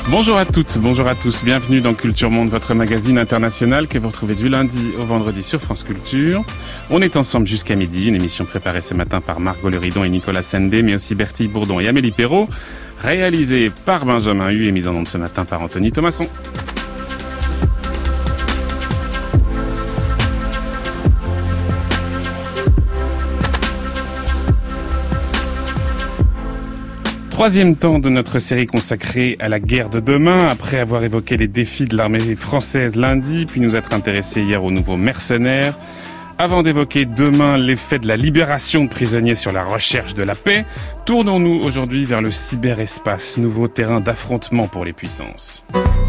Bonjour à toutes, bonjour à tous, bienvenue dans Culture Monde, votre magazine international que vous retrouvez du lundi au vendredi sur France Culture. On est ensemble jusqu'à midi, une émission préparée ce matin par Margot Leridon et Nicolas Sendé, mais aussi Bertille Bourdon et Amélie Perrault, réalisée par Benjamin Hu et mise en onde ce matin par Anthony Thomasson. Troisième temps de notre série consacrée à la guerre de demain, après avoir évoqué les défis de l'armée française lundi, puis nous être intéressés hier aux nouveaux mercenaires. Avant d'évoquer demain l'effet de la libération de prisonniers sur la recherche de la paix, tournons-nous aujourd'hui vers le cyberespace, nouveau terrain d'affrontement pour les puissances.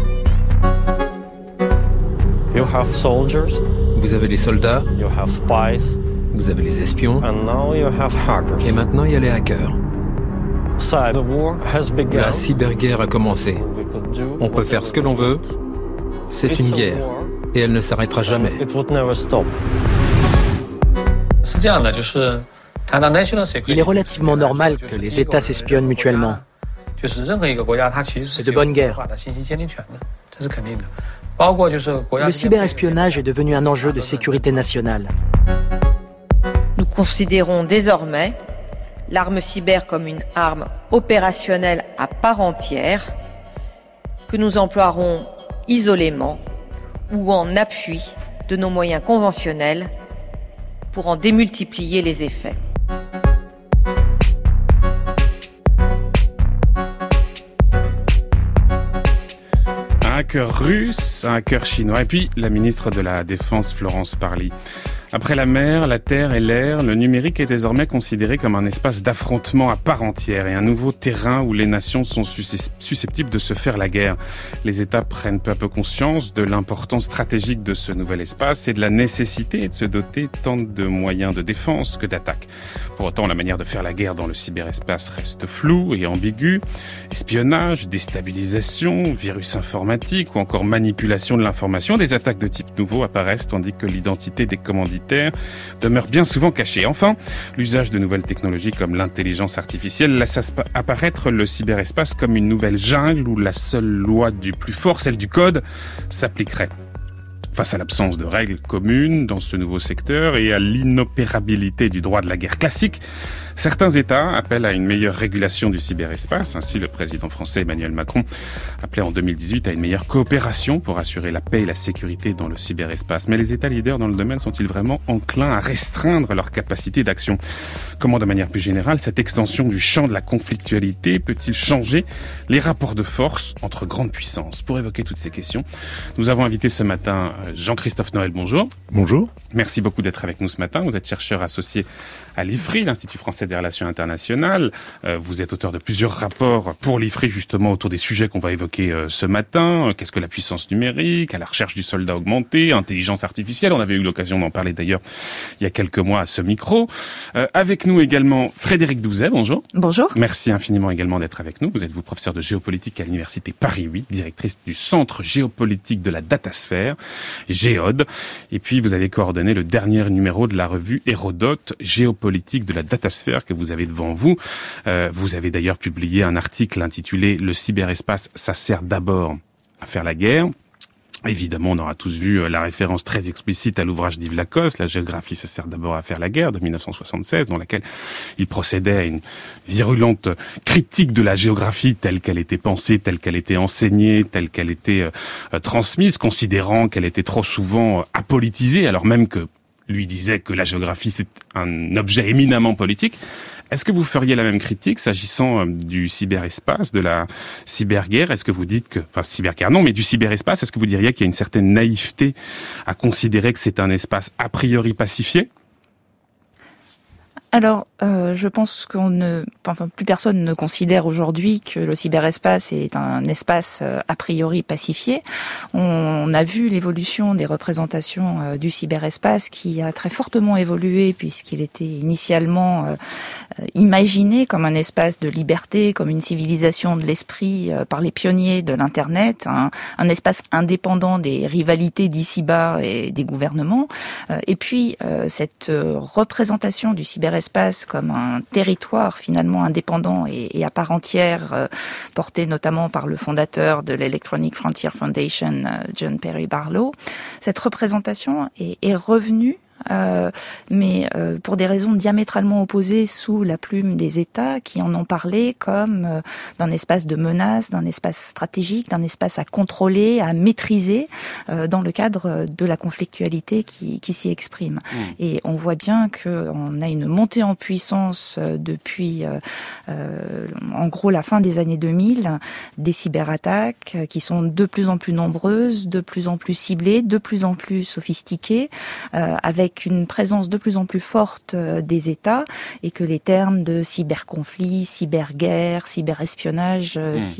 You have soldiers, vous avez les soldats, you have spies, vous avez les espions, and now you have hackers. et maintenant il y a les hackers. The war has begun. La cyberguerre a commencé. On peut faire ce que l'on veut. C'est une guerre. Et elle ne s'arrêtera jamais. It would never stop. Il est relativement normal que les États s'espionnent mutuellement. C'est de bonne guerre. Le cyberespionnage est devenu un enjeu de sécurité nationale. Nous considérons désormais l'arme cyber comme une arme opérationnelle à part entière que nous emploierons isolément ou en appui de nos moyens conventionnels pour en démultiplier les effets. Un hacker russe, un hacker chinois et puis la ministre de la Défense Florence Parly. Après la mer, la terre et l'air, le numérique est désormais considéré comme un espace d'affrontement à part entière et un nouveau terrain où les nations sont susceptibles de se faire la guerre. Les États prennent peu à peu conscience de l'importance stratégique de ce nouvel espace et de la nécessité de se doter tant de moyens de défense que d'attaque. Pour autant, la manière de faire la guerre dans le cyberespace reste floue et ambiguë. Espionnage, déstabilisation, virus informatique ou encore manipulation de l'information, des attaques de type nouveau apparaissent tandis que l'identité des commanditaires demeure bien souvent cachée. Enfin, l'usage de nouvelles technologies comme l'intelligence artificielle laisse apparaître le cyberespace comme une nouvelle jungle où la seule loi du plus fort, celle du code, s'appliquerait. Face à l'absence de règles communes dans ce nouveau secteur et à l'inopérabilité du droit de la guerre classique, certains États appellent à une meilleure régulation du cyberespace. Ainsi, le président français Emmanuel Macron appelait en 2018 à une meilleure coopération pour assurer la paix et la sécurité dans le cyberespace. Mais les États leaders dans le domaine sont-ils vraiment enclins à restreindre leur capacité d'action ? Comment, de manière plus générale, cette extension du champ de la conflictualité peut-il changer les rapports de force entre grandes puissances ? Pour évoquer toutes ces questions, nous avons invité ce matin Jean-Christophe Noël, bonjour. Bonjour. Merci beaucoup d'être avec nous ce matin. Vous êtes chercheur associé à l'IFRI, l'Institut français des relations internationales. Vous êtes auteur de plusieurs rapports pour l'IFRI, justement, autour des sujets qu'on va évoquer ce matin. Qu'est-ce que la puissance numérique, à la recherche du soldat augmenté, intelligence artificielle. On avait eu l'occasion d'en parler d'ailleurs il y a quelques mois à ce micro. Avec nous également Frédéric Douzet, bonjour. Bonjour. Merci infiniment également d'être avec nous. Vous êtes professeur de géopolitique à l'Université Paris 8, directrice du Centre géopolitique de la datasphère, Géode. Et puis vous avez coordonné le dernier numéro de la revue Hérodote, géopolitique de la datasphère, que vous avez devant vous. Vous avez d'ailleurs publié un article intitulé « Le cyberespace, ça sert d'abord à faire la guerre ». Évidemment, on aura tous vu la référence très explicite à l'ouvrage d'Yves Lacoste, La géographie, ça sert d'abord à faire la guerre, de 1976, dans laquelle il procédait à une virulente critique de la géographie telle qu'elle était pensée, telle qu'elle était enseignée, telle qu'elle était transmise, considérant qu'elle était trop souvent apolitisée, alors même que lui disait que la géographie, c'est un objet éminemment politique. Est-ce que vous feriez la même critique s'agissant du cyberespace, de la cyberguerre ? Est-ce que vous dites que, enfin cyberguerre non, mais du cyberespace, est-ce que vous diriez qu'il y a une certaine naïveté à considérer que c'est un espace a priori pacifié ? Alors, je pense plus personne ne considère aujourd'hui que le cyberespace est un espace a priori pacifié. On a vu l'évolution des représentations du cyberespace qui a très fortement évolué puisqu'il était initialement imaginé comme un espace de liberté, comme une civilisation de l'esprit par les pionniers de l'Internet, un espace indépendant des rivalités d'ici-bas et des gouvernements. Et puis, cette représentation du cyberespace cyberespace comme un territoire finalement indépendant et à part entière, porté notamment par le fondateur de l'Electronic Frontier Foundation, John Perry Barlow. Cette représentation est revenue, mais pour des raisons diamétralement opposées sous la plume des États qui en ont parlé comme d'un espace de menace, d'un espace stratégique, d'un espace à contrôler, à maîtriser dans le cadre de la conflictualité qui s'y exprime. Et on voit bien qu'on a une montée en puissance depuis en gros la fin des années 2000, des cyberattaques qui sont de plus en plus nombreuses, de plus en plus ciblées, de plus en plus sophistiquées, avec une présence de plus en plus forte des États, et que les termes de cyberconflit, cyberguerre, cyberespionnage,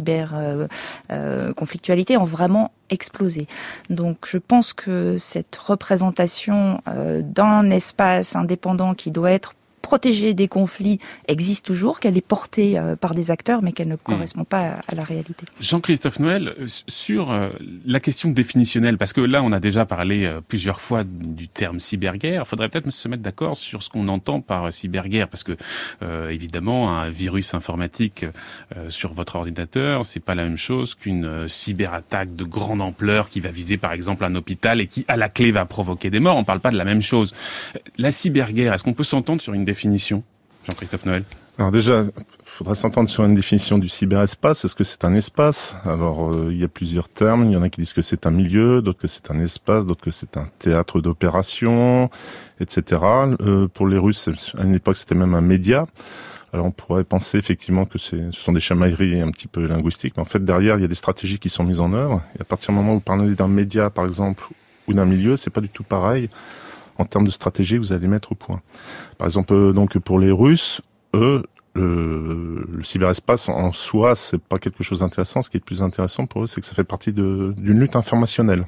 cyberconflictualité ont vraiment explosé. Donc je pense que cette représentation d'un espace indépendant qui doit être protégée des conflits existe toujours, qu'elle est portée par des acteurs, mais qu'elle ne correspond pas à la réalité. Jean-Christophe Noël, sur la question définitionnelle, parce que là, on a déjà parlé plusieurs fois du terme cyberguerre, il faudrait peut-être se mettre d'accord sur ce qu'on entend par cyberguerre, parce que, évidemment, un virus informatique sur votre ordinateur, c'est pas la même chose qu'une cyberattaque de grande ampleur qui va viser, par exemple, un hôpital et qui, à la clé, va provoquer des morts. On parle pas de la même chose. La cyberguerre, est-ce qu'on peut s'entendre sur une définition, Jean-Christophe Noël? Alors déjà, il faudrait s'entendre sur une définition du cyberespace. Est-ce que c'est un espace? Alors, il y a plusieurs termes. Il y en a qui disent que c'est un milieu, d'autres que c'est un espace, d'autres que c'est un théâtre d'opération, etc. Pour les Russes, à une époque, c'était même un média. Alors, on pourrait penser effectivement que ce sont des chamailleries un petit peu linguistiques, mais en fait, derrière, il y a des stratégies qui sont mises en œuvre. Et à partir du moment où vous parlez d'un média, par exemple, ou d'un milieu, c'est pas du tout pareil en termes de stratégie que vous allez mettre au point. Par exemple, donc pour les Russes, eux, le cyberespace en soi, c'est pas quelque chose d'intéressant. Ce qui est le plus intéressant pour eux, c'est que ça fait partie d'une lutte informationnelle.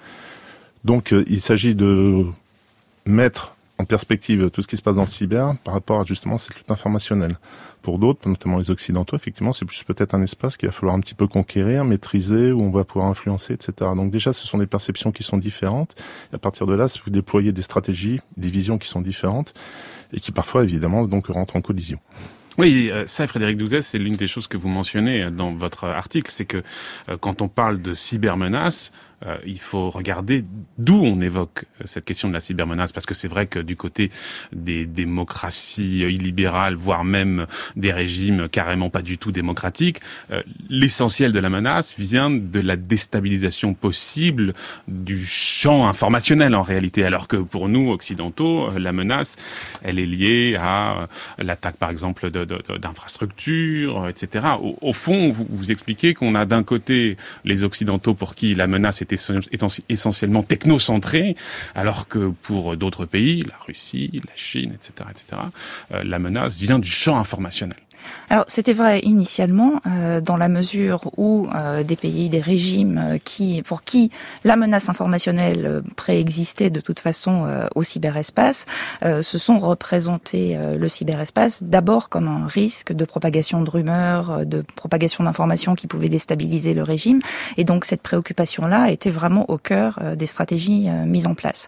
Donc, il s'agit de mettre en perspective tout ce qui se passe dans le cyber par rapport à justement cette lutte informationnelle. Pour d'autres, notamment les Occidentaux, effectivement, c'est plus peut-être un espace qu'il va falloir un petit peu conquérir, maîtriser, où on va pouvoir influencer, etc. Donc déjà, ce sont des perceptions qui sont différentes. Et à partir de là, vous déployez des stratégies, des visions qui sont différentes et qui parfois, évidemment, donc rentrent en collision. Oui, ça, Frédéric Douzet, c'est l'une des choses que vous mentionnez dans votre article, c'est que quand on parle de cybermenace, il faut regarder d'où on évoque cette question de la cybermenace, parce que c'est vrai que du côté des démocraties illibérales, voire même des régimes carrément pas du tout démocratiques, l'essentiel de la menace vient de la déstabilisation possible du champ informationnel en réalité, alors que pour nous, occidentaux, la menace, elle est liée à l'attaque par exemple d'infrastructures, etc. Au fond, vous expliquez qu'on a d'un côté les occidentaux pour qui la menace est essentiellement technocentrée, alors que pour d'autres pays, la Russie, la Chine, etc., la menace vient du champ informationnel. Alors c'était vrai initialement dans la mesure où des pays, des régimes pour qui la menace informationnelle préexistait de toute façon au cyberespace, se sont représentés le cyberespace d'abord comme un risque de propagation de rumeurs, de propagation d'informations qui pouvaient déstabiliser le régime, et donc cette préoccupation-là était vraiment au cœur des stratégies mises en place.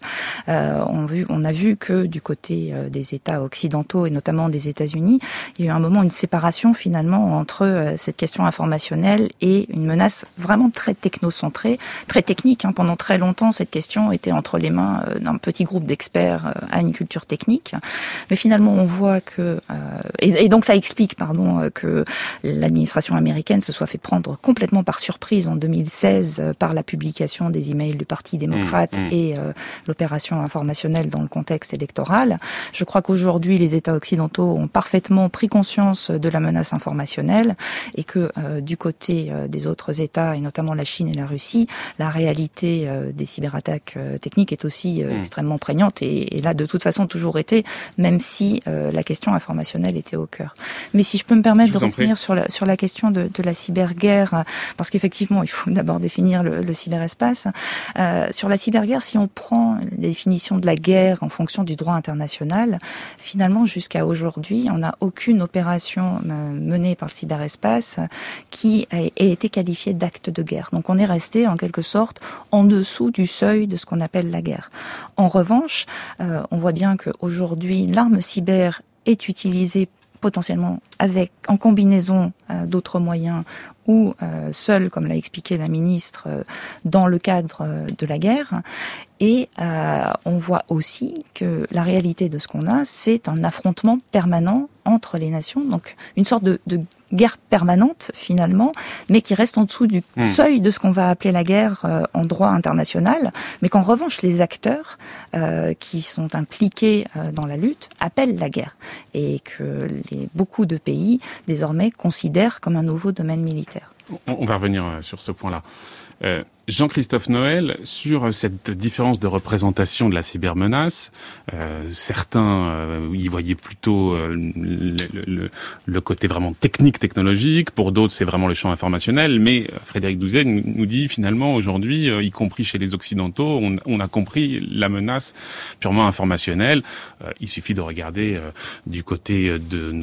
On a vu que du côté des États occidentaux et notamment des États-Unis, il y a eu un moment une séparation finalement entre cette question informationnelle et une menace vraiment très technocentrée, très technique. Pendant très longtemps, cette question était entre les mains d'un petit groupe d'experts à une culture technique. Mais finalement, on voit que... et donc ça explique que l'administration américaine se soit fait prendre complètement par surprise en 2016 par la publication des emails du Parti démocrate et l'opération informationnelle dans le contexte électoral. Je crois qu'aujourd'hui, les États occidentaux ont parfaitement pris conscience de la menace informationnelle et que du côté des autres États, et notamment la Chine et la Russie, la réalité des cyberattaques techniques est aussi extrêmement prégnante et là, de toute façon, toujours été, même si la question informationnelle était au cœur. Mais si je peux me permettre de revenir sur la question de la cyberguerre, parce qu'effectivement, il faut d'abord définir le cyberespace. Sur la cyberguerre, si on prend la définition de la guerre en fonction du droit international, finalement, jusqu'à aujourd'hui, on n'a aucune opération menée par le cyberespace qui a été qualifiée d'acte de guerre. Donc on est resté en quelque sorte en dessous du seuil de ce qu'on appelle la guerre. En revanche, on voit bien qu'aujourd'hui, l'arme cyber est utilisé potentiellement en combinaison d'autres moyens ou seul, comme l'a expliqué la ministre, dans le cadre de la guerre. Et on voit aussi que la réalité de ce qu'on a, c'est un affrontement permanent entre les nations, donc une sorte de guerre permanente finalement, mais qui reste en dessous du seuil de ce qu'on va appeler la guerre en droit international, mais qu'en revanche les acteurs qui sont impliqués dans la lutte appellent la guerre, et que beaucoup de pays désormais considèrent comme un nouveau domaine militaire. On va revenir sur ce point-là. Jean-Christophe Noël, sur cette différence de représentation de la cybermenace, certains y voyaient plutôt le côté vraiment technique, pour d'autres c'est vraiment le champ informationnel, mais Frédéric Douzet nous dit finalement aujourd'hui, y compris chez les Occidentaux, on a compris la menace purement informationnelle. Il suffit de regarder du côté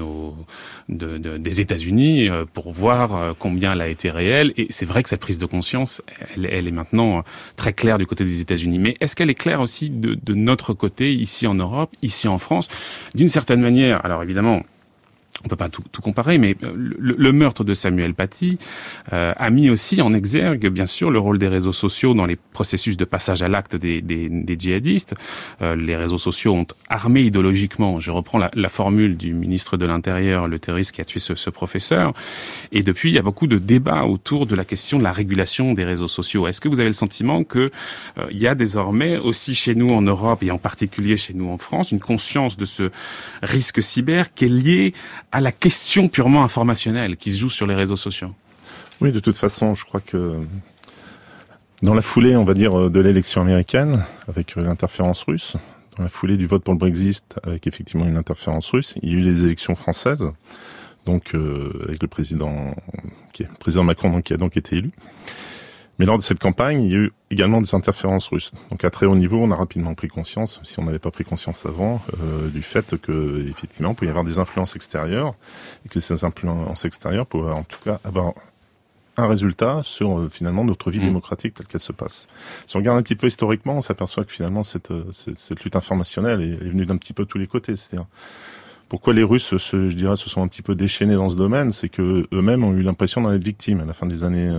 des États-Unis pour voir combien elle a été réelle, et c'est vrai que cette prise de conscience, elle est maintenant très claire du côté des États-Unis. Mais est-ce qu'elle est claire aussi de notre côté, ici en Europe, ici en France? D'une certaine manière, alors évidemment, on peut pas tout comparer, mais le meurtre de Samuel Paty a mis aussi en exergue, bien sûr, le rôle des réseaux sociaux dans les processus de passage à l'acte des djihadistes. Les réseaux sociaux ont armé idéologiquement, je reprends la formule du ministre de l'Intérieur, le terroriste qui a tué ce professeur, et depuis, il y a beaucoup de débats autour de la question de la régulation des réseaux sociaux. Est-ce que vous avez le sentiment que il y a désormais, aussi chez nous en Europe, et en particulier chez nous en France, une conscience de ce risque cyber qui est lié à la question purement informationnelle qui se joue sur les réseaux sociaux? Oui, de toute façon, je crois que dans la foulée, on va dire, de l'élection américaine, avec l'interférence russe, dans la foulée du vote pour le Brexit, avec effectivement une interférence russe, il y a eu les élections françaises, donc avec le président Macron, donc, qui a donc été élu. Mais lors de cette campagne, il y a eu également des interférences russes. Donc à très haut niveau, on a rapidement pris conscience, si on n'avait pas pris conscience avant, du fait que effectivement, il peut y avoir des influences extérieures, et que ces influences extérieures pouvaient en tout cas avoir un résultat sur finalement notre vie démocratique telle qu'elle se passe. Si on regarde un petit peu historiquement, on s'aperçoit que finalement cette lutte informationnelle est venue d'un petit peu tous les côtés. C'est-à-dire, pourquoi les Russes, se sont un petit peu déchaînés dans ce domaine, c'est que eux-mêmes ont eu l'impression d'en être victimes à la fin des années,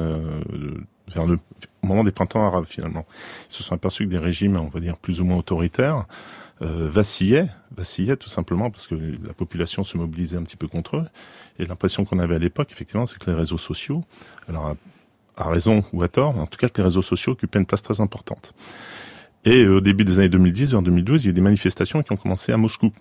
au moment des printemps arabes finalement. Ils se sont aperçus que des régimes, on va dire plus ou moins autoritaires, vacillaient tout simplement parce que la population se mobilisait un petit peu contre eux. Et l'impression qu'on avait à l'époque, effectivement, c'est que les réseaux sociaux, alors à raison ou à tort, en tout cas que les réseaux sociaux occupaient une place très importante. Et au début des années 2010, vers 2012, il y a eu des manifestations qui ont commencé à Moscou.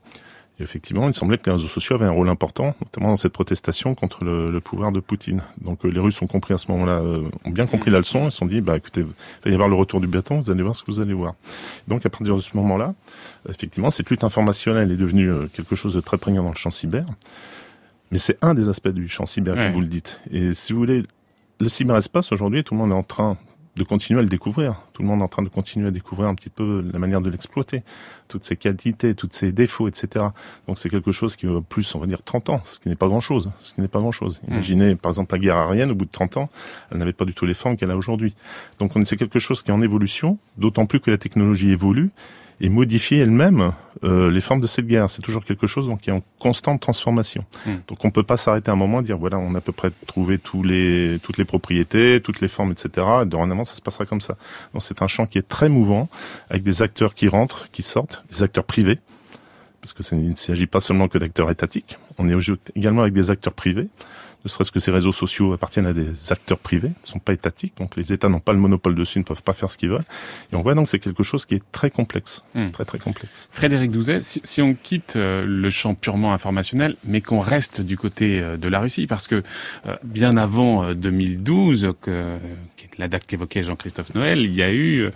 Et effectivement, il semblait que les réseaux sociaux avaient un rôle important, notamment dans cette protestation contre le pouvoir de Poutine. Donc les Russes ont compris à ce moment-là, ont bien compris la leçon, ils se sont dit, écoutez, il va y avoir le retour du bâton, vous allez voir ce que vous allez voir. Donc à partir de ce moment-là, effectivement, cette lutte informationnelle est devenue quelque chose de très prégnant dans le champ cyber. Mais c'est un des aspects du champ cyber, comme vous le dites. Et si vous voulez, le cyberespace aujourd'hui, tout le monde est en train de continuer à le découvrir. Tout le monde est en train de continuer à découvrir un petit peu la manière de l'exploiter, toutes ses qualités, tous ses défauts, etc. Donc c'est quelque chose qui a plus, on va dire, 30 ans, ce qui n'est pas grand-chose. Imaginez, par exemple, la guerre aérienne, au bout de 30 ans, elle n'avait pas du tout les formes qu'elle a aujourd'hui. Donc c'est quelque chose qui est en évolution, d'autant plus que la technologie évolue et modifie elle-même les formes de cette guerre. C'est toujours quelque chose qui est en constante transformation. Donc on peut pas s'arrêter à un moment et dire voilà, on a à peu près trouvé toutes les propriétés, toutes les formes, etc. Et dorénavant, ça se passera comme ça. Donc c'est un champ qui est très mouvant, avec des acteurs qui rentrent, qui sortent, des acteurs privés, parce que il ne s'agit pas seulement que d'acteurs étatiques. On est également avec des acteurs privés. Ne serait-ce que ces réseaux sociaux appartiennent à des acteurs privés, ne sont pas étatiques, donc les États n'ont pas le monopole dessus, ne peuvent pas faire ce qu'ils veulent. Et on voit donc que c'est quelque chose qui est très complexe, très très complexe. Frédéric Douzet, si on quitte le champ purement informationnel, mais qu'on reste du côté de la Russie, parce que bien avant 2012, qui est la date qu'évoquait Jean-Christophe Noël, il y a eu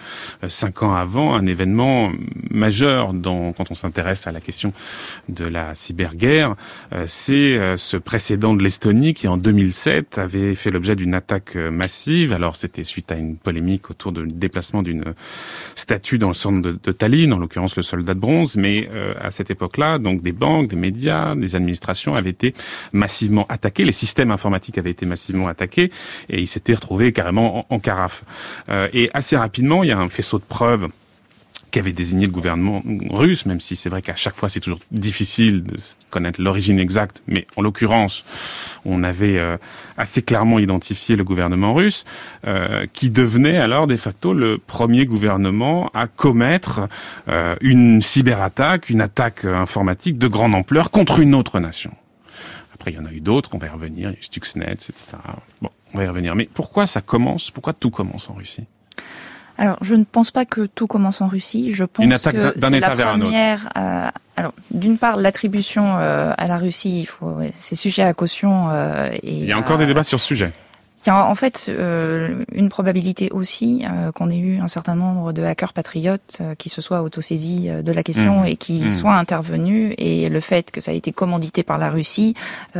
5 ans avant un événement majeur quand on s'intéresse à la question de la cyberguerre, c'est ce précédent de l'Estonie qui en 2007 avait fait l'objet d'une attaque massive. Alors c'était suite à une polémique autour du déplacement d'une statue dans le centre de Tallinn, en l'occurrence le soldat de bronze, mais à cette époque-là, donc des banques, des médias, des administrations avaient été massivement attaqués, les systèmes informatiques avaient été massivement attaqués et ils s'étaient retrouvés carrément en carafe. Et assez rapidement, il y a un faisceau de preuves qu'avait désigné le gouvernement russe, même si c'est vrai qu'à chaque fois c'est toujours difficile de connaître l'origine exacte, mais en l'occurrence, on avait assez clairement identifié le gouvernement russe, qui devenait alors de facto le premier gouvernement à commettre une cyberattaque, une attaque informatique de grande ampleur contre une autre nation. Après, il y en a eu d'autres, on va y revenir, il y a eu Stuxnet, etc. Bon, on va y revenir. Mais pourquoi tout commence en Russie ? Alors, je ne pense pas que tout commence en Russie. Je pense une attaque que d'un c'est État la vers un autre. Alors, d'une part, l'attribution à la Russie, c'est sujet à caution. Il y a encore des débats sur ce sujet. Il y a en fait une probabilité aussi qu'on ait eu un certain nombre de hackers patriotes qui se soient autosaisis de la question et qui soient intervenus. Et le fait que ça a été commandité par la Russie,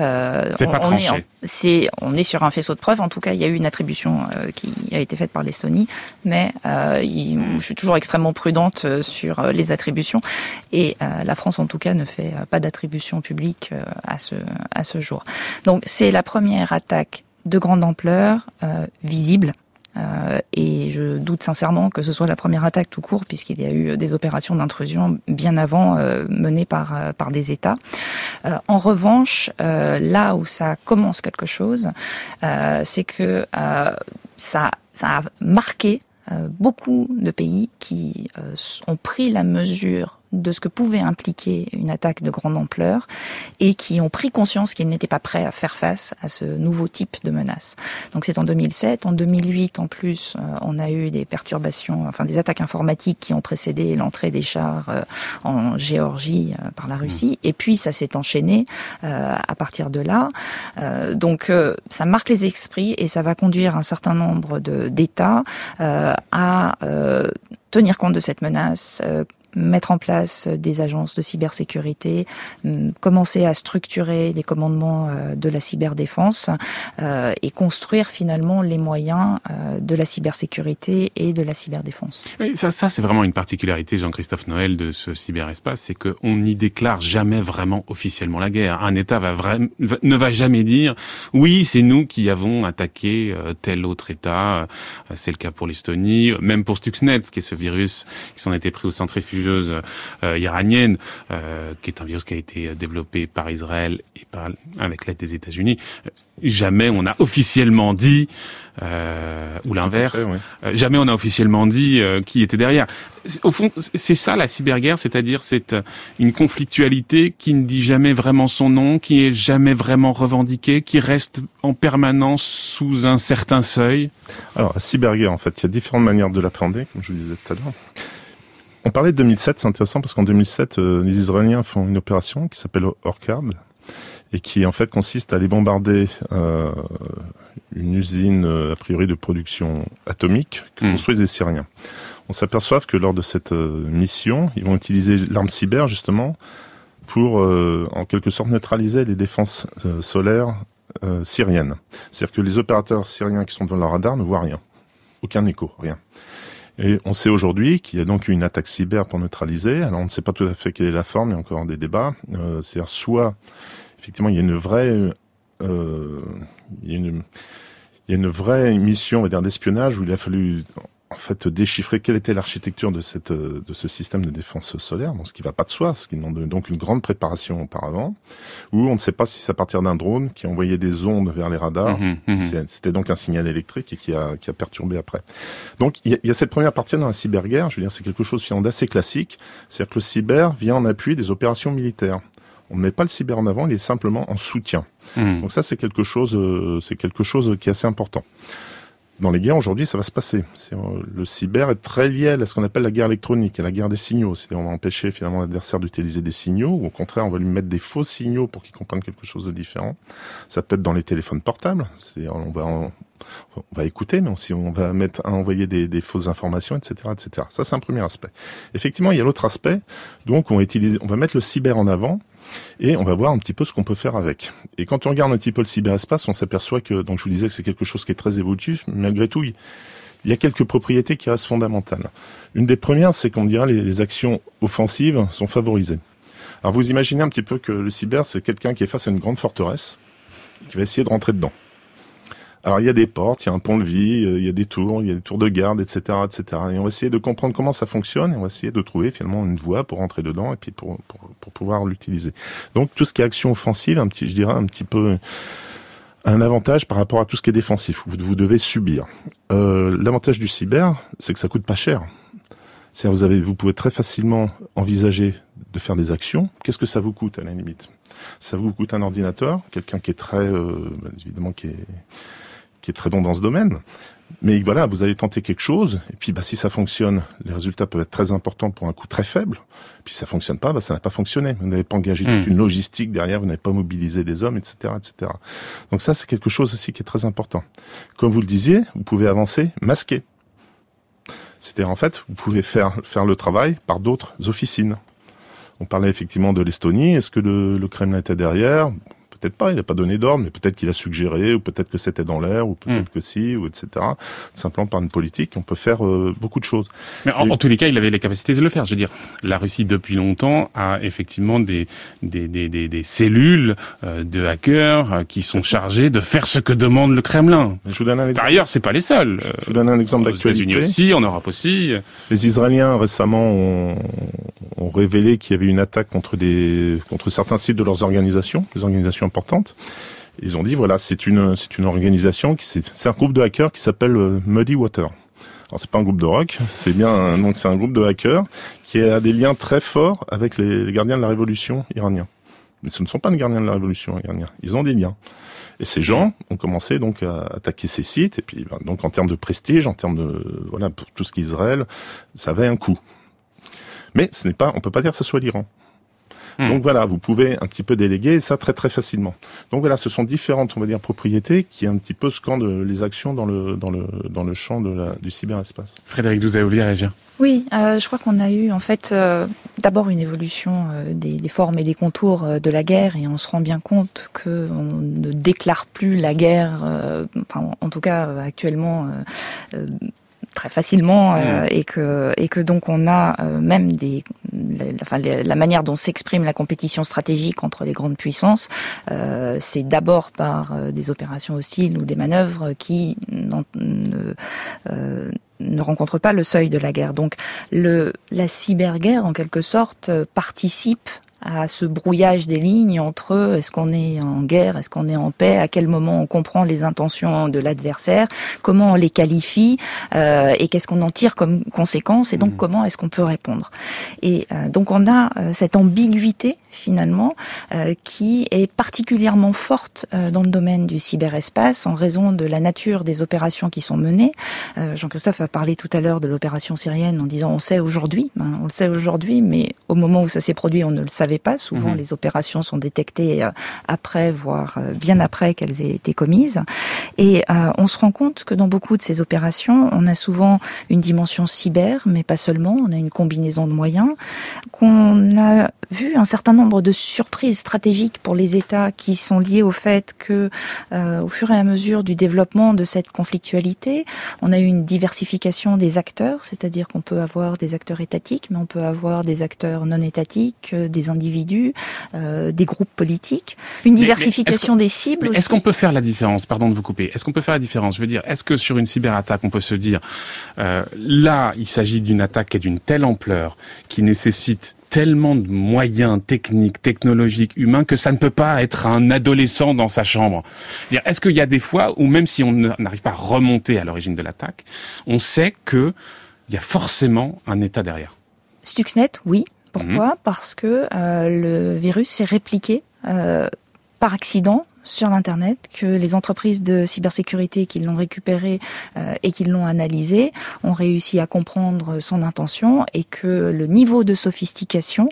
on est sur un faisceau de preuves. En tout cas, il y a eu une attribution qui a été faite par l'Estonie, mais je suis toujours extrêmement prudente sur les attributions. Et la France, en tout cas, ne fait pas d'attribution publique à ce jour. Donc, c'est la première attaque de grande ampleur, visible, et je doute sincèrement que ce soit la première attaque tout court, puisqu'il y a eu des opérations d'intrusion bien avant menées par des États. En revanche, là où ça commence quelque chose, c'est que ça a marqué beaucoup de pays qui ont pris la mesure de ce que pouvait impliquer une attaque de grande ampleur et qui ont pris conscience qu'ils n'étaient pas prêts à faire face à ce nouveau type de menace. Donc c'est en 2007. En 2008, en plus, on a eu des perturbations, des attaques informatiques qui ont précédé l'entrée des chars en Géorgie par la Russie. Et puis ça s'est enchaîné à partir de là. Donc ça marque les esprits et ça va conduire un certain nombre d'États à tenir compte de cette menace, mettre en place des agences de cybersécurité, commencer à structurer les commandements de la cyberdéfense et construire finalement les moyens de la cybersécurité et de la cyberdéfense. Oui, ça c'est vraiment une particularité, Jean-Christophe Noël, de ce cyberespace, c'est qu'on n'y déclare jamais vraiment officiellement la guerre. Un État ne va jamais dire « oui, c'est nous qui avons attaqué tel autre État ». C'est le cas pour l'Estonie, même pour Stuxnet, qui est ce virus qui s'en était pris au centrifuge iranienne, qui est un virus qui a été développé par Israël et avec l'aide des États-Unis. Jamais on a officiellement dit, ou l'inverse, jamais on a officiellement dit qui était derrière. Au fond, c'est ça la cyberguerre, c'est-à-dire c'est une conflictualité qui ne dit jamais vraiment son nom, qui est jamais vraiment revendiquée, qui reste en permanence sous un certain seuil. Alors, la cyberguerre, en fait, il y a différentes manières de l'appréhender, comme je vous disais tout à l'heure. On parlait de 2007, c'est intéressant parce qu'en 2007, les Israéliens font une opération qui s'appelle Orcard et qui en fait consiste à aller bombarder une usine a priori de production atomique que construisent les Syriens. On s'aperçoit que lors de cette mission, ils vont utiliser l'arme cyber justement pour en quelque sorte neutraliser les défenses solaires syriennes. C'est-à-dire que les opérateurs syriens qui sont devant leur radar ne voient rien, aucun écho, rien. Et on sait aujourd'hui qu'il y a donc une attaque cyber pour neutraliser. Alors on ne sait pas tout à fait quelle est la forme, il y a encore des débats. C'est-à-dire soit effectivement il y a une vraie mission, on va dire, d'espionnage où il a fallu en fait déchiffrer quelle était l'architecture de ce système de défense solaire, donc ce qui va pas de soi, ce qui demande donc une grande préparation auparavant, où on ne sait pas si c'est à partir d'un drone qui envoyait des ondes vers les radars, c'était donc un signal électrique et qui a perturbé après. Donc il y a cette première partie dans la cyberguerre, je veux dire c'est quelque chose finalement d'assez classique, c'est-à-dire que le cyber vient en appui des opérations militaires. On ne met pas le cyber en avant, il est simplement en soutien. Donc ça c'est quelque chose qui est assez important. Dans les guerres, aujourd'hui, ça va se passer. Le cyber est très lié à ce qu'on appelle la guerre électronique, à la guerre des signaux. C'est-à-dire, on va empêcher finalement l'adversaire d'utiliser des signaux, ou au contraire, on va lui mettre des faux signaux pour qu'il comprenne quelque chose de différent. Ça peut être dans les téléphones portables. On va écouter, mais aussi on va envoyer des fausses informations, etc., etc. Ça, c'est un premier aspect. Effectivement, il y a l'autre aspect. Donc, on va mettre le cyber en avant. Et on va voir un petit peu ce qu'on peut faire avec. Et quand on regarde un petit peu le cyberespace, on s'aperçoit que, donc je vous disais que c'est quelque chose qui est très évolutif, mais malgré tout, il y a quelques propriétés qui restent fondamentales. Une des premières, c'est qu'on dirait les actions offensives sont favorisées. Alors vous imaginez un petit peu que le cyber, c'est quelqu'un qui est face à une grande forteresse, qui va essayer de rentrer dedans. Alors il y a des portes, il y a un pont-levis, il y a des tours de garde, etc., etc. Et on va essayer de comprendre comment ça fonctionne et on va essayer de trouver finalement une voie pour rentrer dedans et puis pour pouvoir l'utiliser. Donc tout ce qui est action offensive, je dirais un petit peu un avantage par rapport à tout ce qui est défensif. Vous devez subir. L'avantage du cyber, c'est que ça coûte pas cher. C'est-à-dire vous pouvez très facilement envisager de faire des actions. Qu'est-ce que ça vous coûte à la limite ? Ça vous coûte un ordinateur, quelqu'un qui est très évidemment qui est très bon dans ce domaine. Mais voilà, vous allez tenter quelque chose, et puis si ça fonctionne, les résultats peuvent être très importants pour un coût très faible. Puis si ça fonctionne pas, ça n'a pas fonctionné. Vous n'avez pas engagé toute une logistique derrière, vous n'avez pas mobilisé des hommes, etc., etc. Donc ça, c'est quelque chose aussi qui est très important. Comme vous le disiez, vous pouvez avancer masqué. C'est-à-dire, en fait, vous pouvez faire le travail par d'autres officines. On parlait effectivement de l'Estonie. Est-ce que le Kremlin était derrière ? Peut-être pas, il n'a pas donné d'ordre, mais peut-être qu'il a suggéré, ou peut-être que c'était dans l'air, ou peut-être que si, ou etc. Tout simplement par une politique, on peut faire beaucoup de choses. Mais en tous les cas, il avait les capacités de le faire. Je veux dire, la Russie depuis longtemps a effectivement des cellules de hackers qui sont chargées de faire ce que demande le Kremlin. Je vous donne un exemple. Par ailleurs, c'est pas les seuls. Je vous donne un exemple d'actualité. Aux États-Unis aussi, en Europe aussi. Les Israéliens récemment ont révélé qu'il y avait une attaque contre certains sites de leurs organisations, des organisations importantes. Ils ont dit voilà, c'est une organisation c'est un groupe de hackers qui s'appelle Muddy Water. Alors c'est pas un groupe de rock, c'est un groupe de hackers qui a des liens très forts avec les gardiens de la révolution iraniens. Mais ce ne sont pas les gardiens de la révolution iraniens, ils ont des liens. Et ces gens ont commencé donc à attaquer ces sites et puis donc en termes de prestige, en termes de pour tout ce qui est Israël, ça avait un coût. Mais on peut pas dire que ce soit l'Iran. Donc voilà, vous pouvez un petit peu déléguer ça très très facilement. Donc voilà, ce sont différentes, on va dire, propriétés qui un petit peu scandent les actions dans le champ du cyberespace. Frédéric Douza, vous voulez réagir ? Oui, je crois qu'on a eu en fait d'abord une évolution des formes et des contours de la guerre et on se rend bien compte qu'on ne déclare plus la guerre, en tout cas actuellement très facilement et que donc on a même la manière dont s'exprime la compétition stratégique entre les grandes puissances, c'est d'abord par des opérations hostiles ou des manœuvres qui ne rencontrent pas le seuil de la guerre. Donc la cyberguerre en quelque sorte participe à ce brouillage des lignes entre est-ce qu'on est en guerre, est-ce qu'on est en paix, à quel moment on comprend les intentions de l'adversaire, comment on les qualifie et qu'est-ce qu'on en tire comme conséquence et donc comment est-ce qu'on peut répondre. Et donc on a cette ambiguïté finalement qui est particulièrement forte dans le domaine du cyberespace en raison de la nature des opérations qui sont menées. Jean-Christophe a parlé tout à l'heure de l'opération syrienne en disant on le sait aujourd'hui, mais au moment où ça s'est produit on ne le savait pas. Souvent, les opérations sont détectées après, voire bien après qu'elles aient été commises. Et on se rend compte que dans beaucoup de ces opérations, on a souvent une dimension cyber, mais pas seulement. On a une combinaison de moyens. Qu'on a vu un certain nombre de surprises stratégiques pour les États qui sont liées au fait que, au fur et à mesure du développement de cette conflictualité, on a eu une diversification des acteurs, c'est-à-dire qu'on peut avoir des acteurs étatiques, mais on peut avoir des acteurs non étatiques, des individus, des groupes politiques, une diversification des cibles aussi. Est-ce qu'on peut faire la différence, pardon de vous couper, est-ce qu'on peut faire la différence ? Je veux dire, est-ce que sur une cyberattaque, on peut se dire, là, il s'agit d'une attaque qui est d'une telle ampleur, qui nécessite tellement de moyens techniques, technologiques, humains, que ça ne peut pas être un adolescent dans sa chambre. Est-ce qu'il y a des fois où, même si on n'arrive pas à remonter à l'origine de l'attaque, on sait qu'il y a forcément un État derrière ? Stuxnet, oui. Pourquoi ? Parce que le virus s'est répliqué par accident sur l'Internet, que les entreprises de cybersécurité qui l'ont récupéré et qui l'ont analysé ont réussi à comprendre son intention et que le niveau de sophistication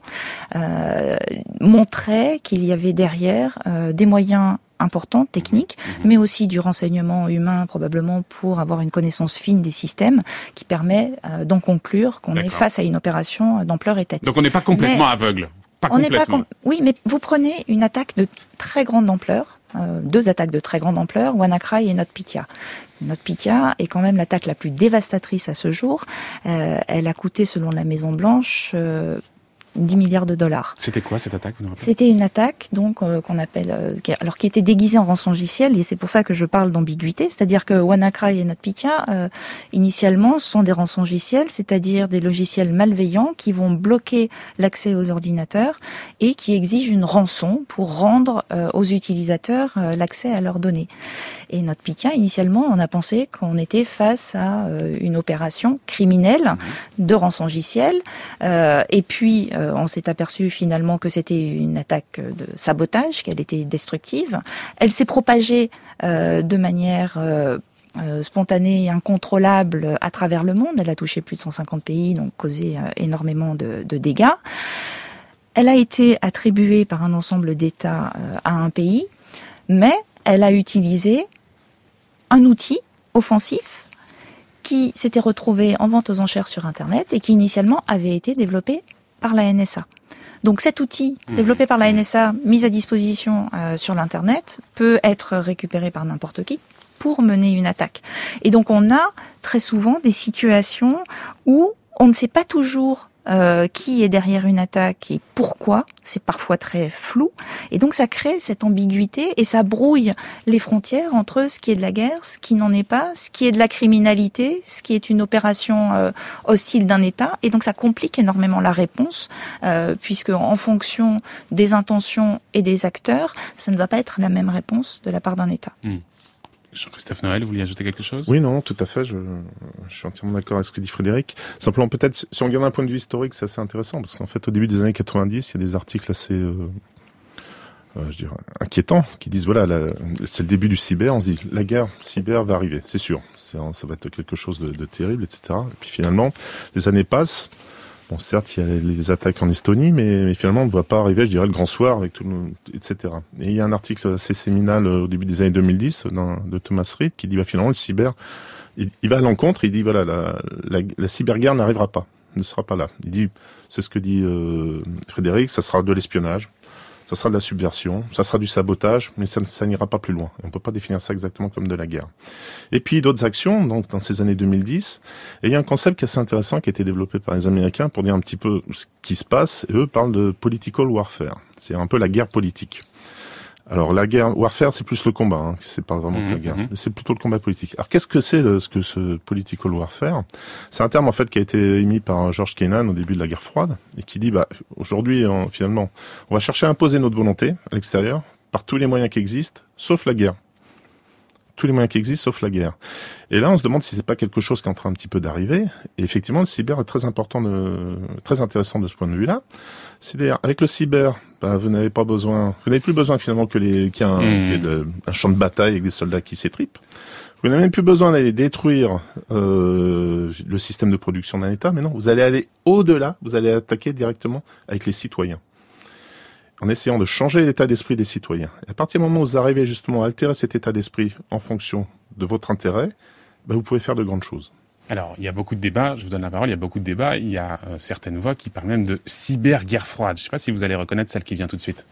montrait qu'il y avait derrière des moyens importants, techniques, mais aussi du renseignement humain probablement pour avoir une connaissance fine des systèmes qui permet d'en conclure qu'on est face à une opération d'ampleur étatique. Donc on n'est pas complètement aveugle. Oui, mais vous prenez une attaque de très grande ampleur, deux attaques de très grande ampleur, WannaCry et NotPetya. NotPetya est quand même l'attaque la plus dévastatrice à ce jour. Elle a coûté, selon la Maison Blanche, 10 milliards de dollars. C'était quoi cette attaque, vous nous rappelez ? C'était une attaque donc qu'on appelle qui était déguisée en rançongiciel, et c'est pour ça que je parle d'ambiguïté, c'est-à-dire que WannaCry et NotPetya initialement sont des rançongiciels, c'est-à-dire des logiciels malveillants qui vont bloquer l'accès aux ordinateurs et qui exigent une rançon pour rendre aux utilisateurs l'accès à leurs données. Et NotPetya, initialement, on a pensé qu'on était face à une opération criminelle de rançongiciel. Et puis, on s'est aperçu finalement que c'était une attaque de sabotage, qu'elle était destructive. Elle s'est propagée de manière spontanée et incontrôlable à travers le monde. Elle a touché plus de 150 pays, donc causé énormément de dégâts. Elle a été attribuée par un ensemble d'États à un pays, mais elle a utilisé un outil offensif qui s'était retrouvé en vente aux enchères sur Internet et qui initialement avait été développé par la NSA. Donc cet outil développé par la NSA, mis à disposition sur l'Internet, peut être récupéré par n'importe qui pour mener une attaque. Et donc on a très souvent des situations où on ne sait pas toujours qui est derrière une attaque et pourquoi, c'est parfois très flou, et donc ça crée cette ambiguïté et ça brouille les frontières entre ce qui est de la guerre, ce qui n'en est pas, ce qui est de la criminalité, ce qui est une opération hostile d'un État, et donc ça complique énormément la réponse, puisque en fonction des intentions et des acteurs, ça ne va pas être la même réponse de la part d'un État. Jean-Christophe Noël, vous vouliez ajouter quelque chose ? Oui, non, tout à fait. Je suis entièrement d'accord avec ce que dit Frédéric. Simplement, peut-être, si on regarde un point de vue historique, c'est assez intéressant, parce qu'en fait, au début des années 90, il y a des articles assez, je dirais, inquiétants, qui disent, voilà, c'est le début du cyber, on se dit, la guerre cyber va arriver, c'est sûr. Ça va être quelque chose de terrible, etc. Et puis finalement, les années passent. Bon, certes, il y a les attaques en Estonie, mais finalement, on ne voit pas arriver, je dirais, le grand soir, avec tout etc. Et il y a un article assez séminal au début des années 2010 de Thomas Reed qui dit, finalement, le cyber, il va à l'encontre, il dit, voilà, la cyberguerre n'arrivera pas, ne sera pas là. Il dit, c'est ce que dit Frédéric, ça sera de l'espionnage, ça sera de la subversion, ça sera du sabotage, mais ça n'ira pas plus loin. On ne peut pas définir ça exactement comme de la guerre. Et puis d'autres actions, donc dans ces années 2010, et il y a un concept qui est assez intéressant qui a été développé par les Américains pour dire un petit peu ce qui se passe, et eux parlent de political warfare. C'est un peu la guerre politique. Alors la guerre warfare, c'est plus le combat, c'est pas vraiment la guerre, mais c'est plutôt le combat politique. Alors qu'est-ce que c'est ce political warfare ? C'est un terme en fait qui a été émis par George Kennan au début de la guerre froide et qui dit aujourd'hui finalement, on va chercher à imposer notre volonté à l'extérieur par tous les moyens qui existent, sauf la guerre. Tous les moyens qui existent, sauf la guerre. Et là, on se demande si c'est pas quelque chose qui est en train un petit peu d'arriver. Et effectivement, le cyber est très intéressant de ce point de vue-là. C'est-à-dire, avec le cyber, vous n'avez plus besoin finalement qu'il y ait un champ de bataille avec des soldats qui s'étripent. Vous n'avez même plus besoin d'aller détruire le système de production d'un État, mais non, vous allez aller au-delà, vous allez attaquer directement avec les citoyens, en essayant de changer l'état d'esprit des citoyens. Et à partir du moment où vous arrivez justement à altérer cet état d'esprit en fonction de votre intérêt, vous pouvez faire de grandes choses. Alors, il y a beaucoup de débats, je vous donne la parole, il y a beaucoup de débats, il y a certaines voix qui parlent même de cyber-guerre froide. Je ne sais pas si vous allez reconnaître celle qui vient tout de suite.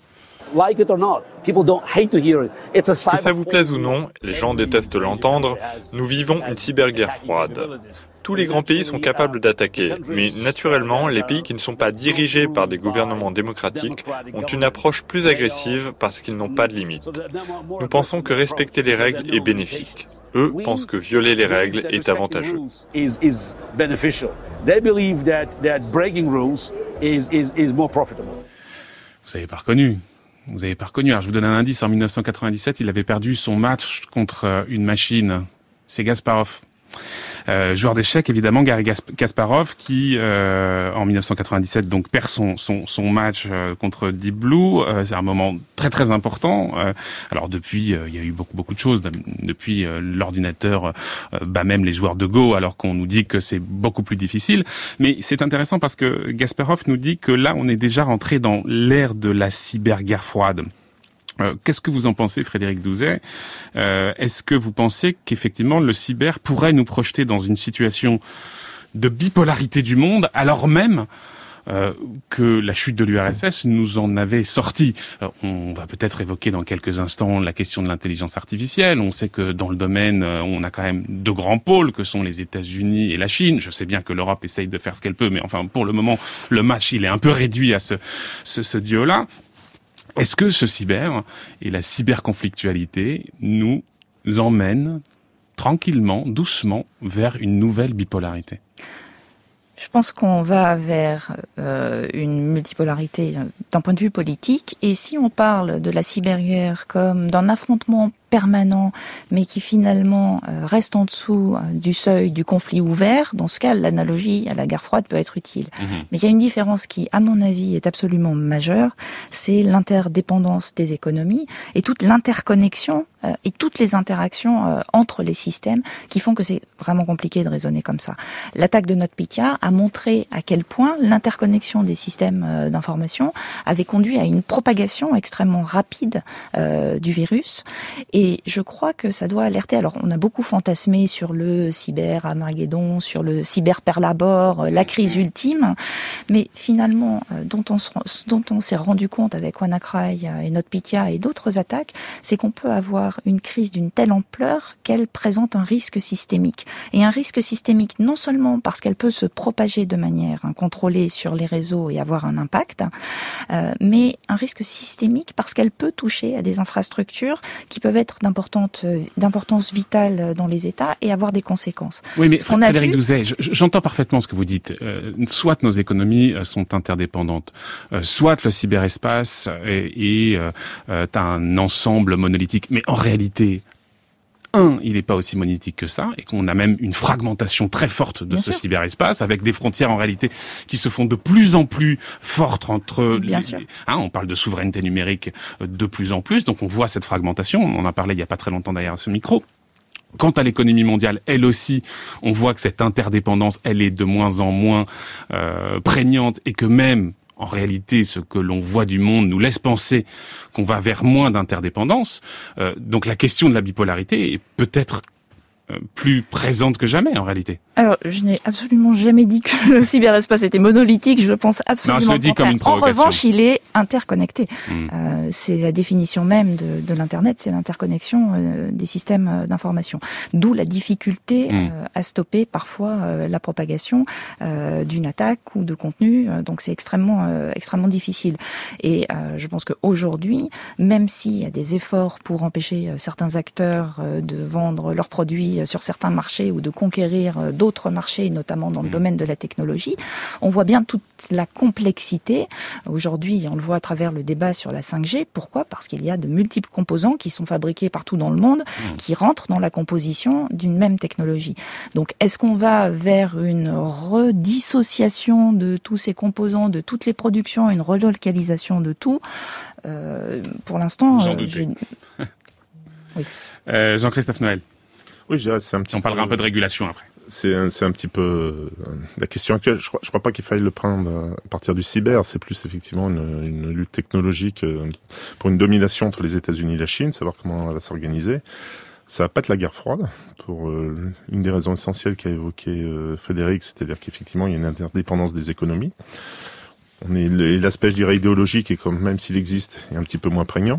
Que ça vous plaise ou non, les gens détestent l'entendre, nous vivons une cyberguerre froide. Tous les grands pays sont capables d'attaquer, mais naturellement, les pays qui ne sont pas dirigés par des gouvernements démocratiques ont une approche plus agressive parce qu'ils n'ont pas de limites. Nous pensons que respecter les règles est bénéfique. Eux pensent que violer les règles est avantageux. Vous avez pas reconnu. Alors, je vous donne un indice. En 1997, il avait perdu son match contre une machine. C'est Kasparov. Joueur d'échecs, évidemment, Garry Kasparov, qui en 1997 donc perd son match contre Deep Blue. C'est un moment très très important. Alors depuis, il y a eu beaucoup de choses. Depuis, l'ordinateur bat même les joueurs de Go, alors qu'on nous dit que c'est beaucoup plus difficile. Mais c'est intéressant parce que Kasparov nous dit que là, on est déjà rentré dans l'ère de la cyberguerre froide. Qu'est-ce que vous en pensez, Frédéric Douzet ? Est-ce que vous pensez qu'effectivement le cyber pourrait nous projeter dans une situation de bipolarité du monde, alors même que la chute de l'URSS nous en avait sorti. On va peut-être évoquer dans quelques instants la question de l'intelligence artificielle. On sait que dans le domaine, on a quand même deux grands pôles que sont les États-Unis et la Chine. Je sais bien que l'Europe essaye de faire ce qu'elle peut, mais enfin, pour le moment, le match, il est un peu réduit à ce duo-là. Est-ce que ce cyber et la cyberconflictualité nous emmènent tranquillement, doucement, vers une nouvelle bipolarité ? Je pense qu'on va vers une multipolarité d'un point de vue politique. Et si on parle de la cyberguerre comme d'un affrontement permanent, mais qui finalement reste en dessous du seuil du conflit ouvert, dans ce cas, l'analogie à la guerre froide peut être utile. Mais il y a une différence qui, à mon avis, est absolument majeure, c'est l'interdépendance des économies et toute l'interconnexion et toutes les interactions entre les systèmes qui font que c'est vraiment compliqué de raisonner comme ça. L'attaque de NotPetya a montré à quel point l'interconnexion des systèmes d'information avait conduit à une propagation extrêmement rapide du virus. Et je crois que ça doit alerter. Alors, on a beaucoup fantasmé sur le cyber-Armageddon, sur le cyber-Pearl la crise ultime. Mais finalement, dont on s'est rendu compte avec WannaCry et NotPetya et d'autres attaques, c'est qu'on peut avoir une crise d'une telle ampleur qu'elle présente un risque systémique. Et un risque systémique non seulement parce qu'elle peut se propager de manière incontrôlée sur les réseaux et avoir un impact, mais un risque systémique parce qu'elle peut toucher à des infrastructures qui peuvent être d'importance vitale dans les États et avoir des conséquences. Oui, mais Frédéric Douzet, j'entends parfaitement ce que vous dites. Soit nos économies sont interdépendantes, soit le cyberespace est un ensemble monolithique. Mais en réalité, il n'est pas aussi monolithique que ça, et qu'on a même une fragmentation très forte de ce cyberespace, avec des frontières en réalité qui se font de plus en plus fortes entre on parle de souveraineté numérique de plus en plus, donc on voit cette fragmentation, on en a parlé il n'y a pas très longtemps derrière ce micro. Quant à l'économie mondiale, elle aussi, on voit que cette interdépendance, elle est de moins en moins prégnante, et que même en réalité, ce que l'on voit du monde nous laisse penser qu'on va vers moins d'interdépendance. Donc la question de la bipolarité est peut-être plus présente que jamais en réalité. Alors, je n'ai absolument jamais dit que le cyberespace était monolithique, je pense absolument non, je le dis comme une provocation. En revanche, il est interconnecté. C'est la définition même de l'Internet, c'est l'interconnexion des systèmes d'information. D'où la difficulté à stopper parfois la propagation d'une attaque ou de contenu, donc c'est extrêmement difficile. Et je pense qu'aujourd'hui, même s'il y a des efforts pour empêcher certains acteurs de vendre leurs produits sur certains marchés ou de conquérir d'autres marchés, notamment dans le domaine de la technologie, on voit bien toute la complexité. Aujourd'hui, on le voit à travers le débat sur la 5G. Pourquoi ? Parce qu'il y a de multiples composants qui sont fabriqués partout dans le monde, qui rentrent dans la composition d'une même technologie. Donc, est-ce qu'on va vers une redissociation de tous ces composants, de toutes les productions, une relocalisation de tout ? Pour l'instant... J'en doutais. Oui. Jean-Christophe Noël. Oui, je dirais, c'est un petit On parlera un peu de régulation après. C'est un petit peu la question actuelle. Je crois pas qu'il faille le prendre à partir du cyber. C'est plus effectivement une lutte technologique pour une domination entre les États-Unis et la Chine, savoir comment elle va s'organiser. Ça va pas être la guerre froide, pour une des raisons essentielles qu'a évoqué Frédéric, c'est-à-dire qu'effectivement il y a une interdépendance des économies. L'aspect, je dirais, idéologique, et comme même s'il existe, est un petit peu moins prégnant.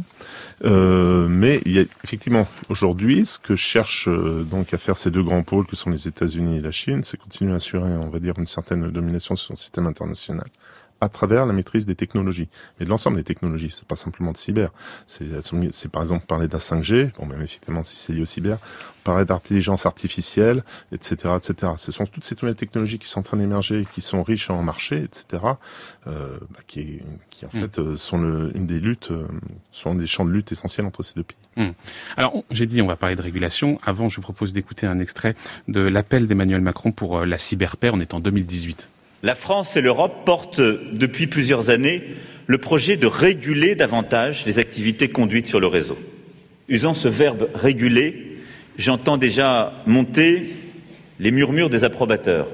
Mais il y a effectivement aujourd'hui ce que cherchent donc à faire ces deux grands pôles que sont les États-Unis et la Chine, c'est continuer à assurer, on va dire, une certaine domination sur le système international à travers la maîtrise des technologies, mais de l'ensemble des technologies. C'est pas simplement de cyber. C'est par exemple parler de la 5G, bon même effectivement si c'est lié au cyber, on parlait d'intelligence artificielle, etc., etc. Ce sont toutes ces nouvelles technologies qui sont en train d'émerger, qui sont riches en marché, etc., qui en fait sont une des luttes, sont des champs de lutte essentiels entre ces deux pays. Alors, j'ai dit on va parler de régulation. Avant, je vous propose d'écouter un extrait de l'appel d'Emmanuel Macron pour la cyberpaix. On est en 2018. La France et l'Europe portent depuis plusieurs années le projet de réguler davantage les activités conduites sur le réseau. Usant ce verbe réguler, j'entends déjà monter les murmures des approbateurs.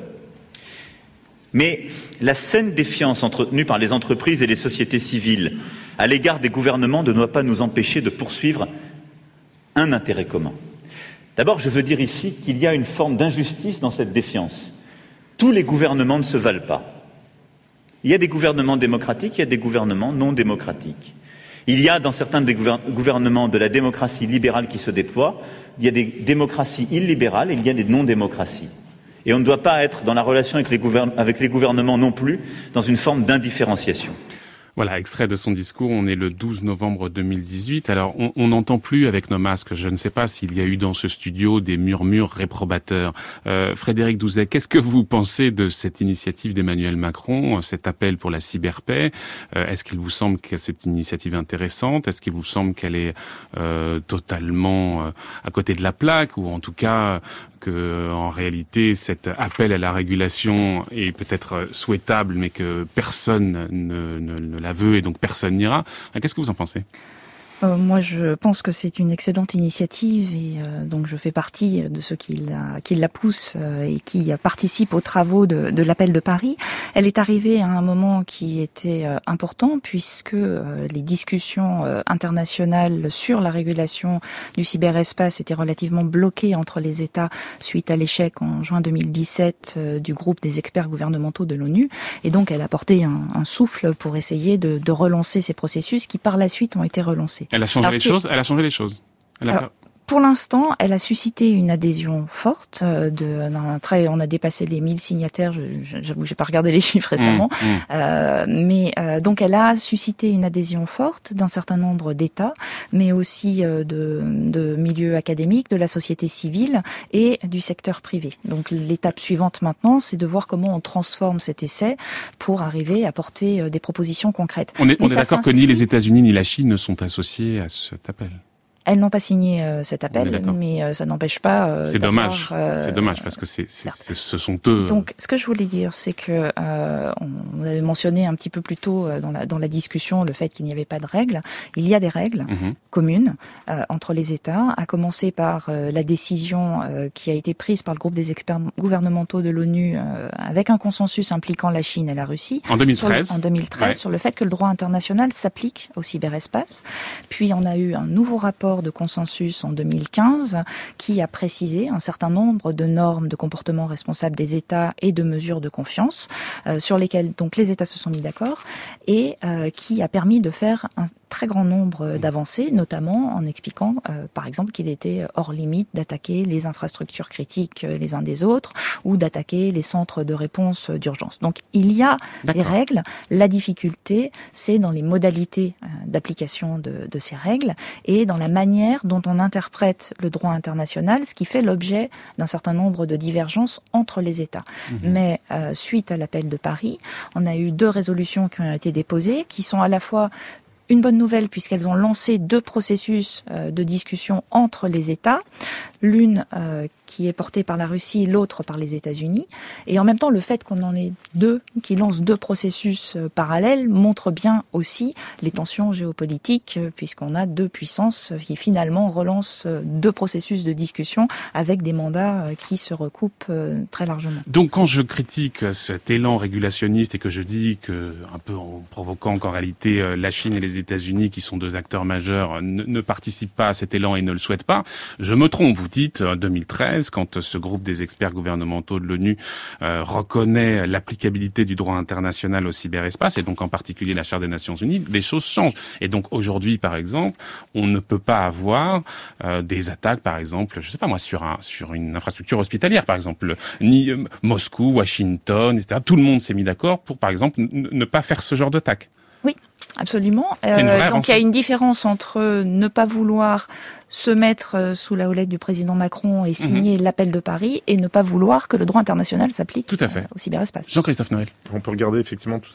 Mais la saine défiance entretenue par les entreprises et les sociétés civiles à l'égard des gouvernements ne doit pas nous empêcher de poursuivre un intérêt commun. D'abord, je veux dire ici qu'il y a une forme d'injustice dans cette défiance. Tous les gouvernements ne se valent pas. Il y a des gouvernements démocratiques, il y a des gouvernements non démocratiques. Il y a dans certains des gouvernements de la démocratie libérale qui se déploie, il y a des démocraties illibérales et il y a des non-démocraties. Et on ne doit pas être dans la relation avec les gouvernements non plus dans une forme d'indifférenciation. Voilà, extrait de son discours, on est le 12 novembre 2018. Alors, on n'entend plus avec nos masques. Je ne sais pas s'il y a eu dans ce studio des murmures réprobateurs. Frédéric Douzet, qu'est-ce que vous pensez de cette initiative d'Emmanuel Macron, cet appel pour la cyberpaix? Est-ce qu'il vous semble que cette initiative est intéressante? Est-ce qu'il vous semble qu'elle est totalement à côté de la plaque, ou en tout cas que en réalité cet appel à la régulation est peut-être souhaitable, mais que personne ne la veut et donc personne n'ira? Qu'est-ce que vous en pensez? Moi, je pense que c'est une excellente initiative et donc je fais partie de ceux qui la poussent et qui participent aux travaux de l'appel de Paris. Elle est arrivée à un moment qui était important puisque les discussions internationales sur la régulation du cyberespace étaient relativement bloquées entre les États suite à l'échec en juin 2017 du groupe des experts gouvernementaux de l'ONU. Et donc, elle a apporté un souffle pour essayer de relancer ces processus qui, par la suite, ont été relancés. Elle a changé les choses. Elle a changé les choses. Pour l'instant, elle a suscité une adhésion forte. On a dépassé les 1000 signataires. J'avoue, j'ai pas regardé les chiffres récemment, mais donc elle a suscité une adhésion forte d'un certain nombre d'États, mais aussi de milieux académiques, de la société civile et du secteur privé. Donc l'étape suivante maintenant, c'est de voir comment on transforme cet essai pour arriver à porter des propositions concrètes. On est d'accord que ni les États-Unis ni la Chine ne sont associés à cet appel. Elles n'ont pas signé cet appel, mais ça n'empêche pas. C'est dommage. C'est dommage parce que ce sont eux. Donc, ce que je voulais dire, c'est que on avait mentionné un petit peu plus tôt dans la discussion le fait qu'il n'y avait pas de règles. Il y a des règles communes entre les États, à commencer par la décision qui a été prise par le groupe des experts gouvernementaux de l'ONU avec un consensus impliquant la Chine et la Russie. En 2013. Sur le fait que le droit international s'applique au cyberespace. Puis on a eu un nouveau rapport de consensus en 2015 qui a précisé un certain nombre de normes de comportement responsable des États et de mesures de confiance sur lesquelles donc les États se sont mis d'accord et qui a permis de faire un très grand nombre d'avancées, notamment en expliquant par exemple qu'il était hors limite d'attaquer les infrastructures critiques les uns des autres ou d'attaquer les centres de réponse d'urgence. Donc il y a des règles. La difficulté, c'est dans les modalités d'application de ces règles et dans la manière dont on interprète le droit international, ce qui fait l'objet d'un certain nombre de divergences entre les États. Mais suite à l'appel de Paris, on a eu 2 résolutions qui ont été déposées, qui sont à la fois une bonne nouvelle puisqu'elles ont lancé 2 processus de discussion entre les États, l'une qui est portée par la Russie, l'autre par les États-Unis. Et en même temps, le fait qu'on en ait 2 qui lancent 2 processus parallèles montre bien aussi les tensions géopolitiques puisqu'on a 2 puissances qui finalement relancent 2 processus de discussion avec des mandats qui se recoupent très largement. Donc quand je critique cet élan régulationniste et que je dis que, un peu en provoquant qu'en réalité la Chine et les États-Unis, qui sont 2 acteurs majeurs, ne participent pas à cet élan et ne le souhaitent pas, je me trompe. Vous dites 2013, quand ce groupe des experts gouvernementaux de l'ONU reconnaît l'applicabilité du droit international au cyberespace, et donc en particulier la Charte des Nations Unies, les choses changent. Et donc aujourd'hui, par exemple, on ne peut pas avoir des attaques, par exemple, je sais pas moi, sur une infrastructure hospitalière, par exemple, ni Moscou, Washington, etc. Tout le monde s'est mis d'accord pour, par exemple, ne pas faire ce genre d'attaque. Oui, absolument. Donc il y a une différence entre ne pas vouloir se mettre sous la houlette du président Macron et signer l'appel de Paris et ne pas vouloir que le droit international s'applique au cyberespace. Jean-Christophe Noël. On peut regarder effectivement toutes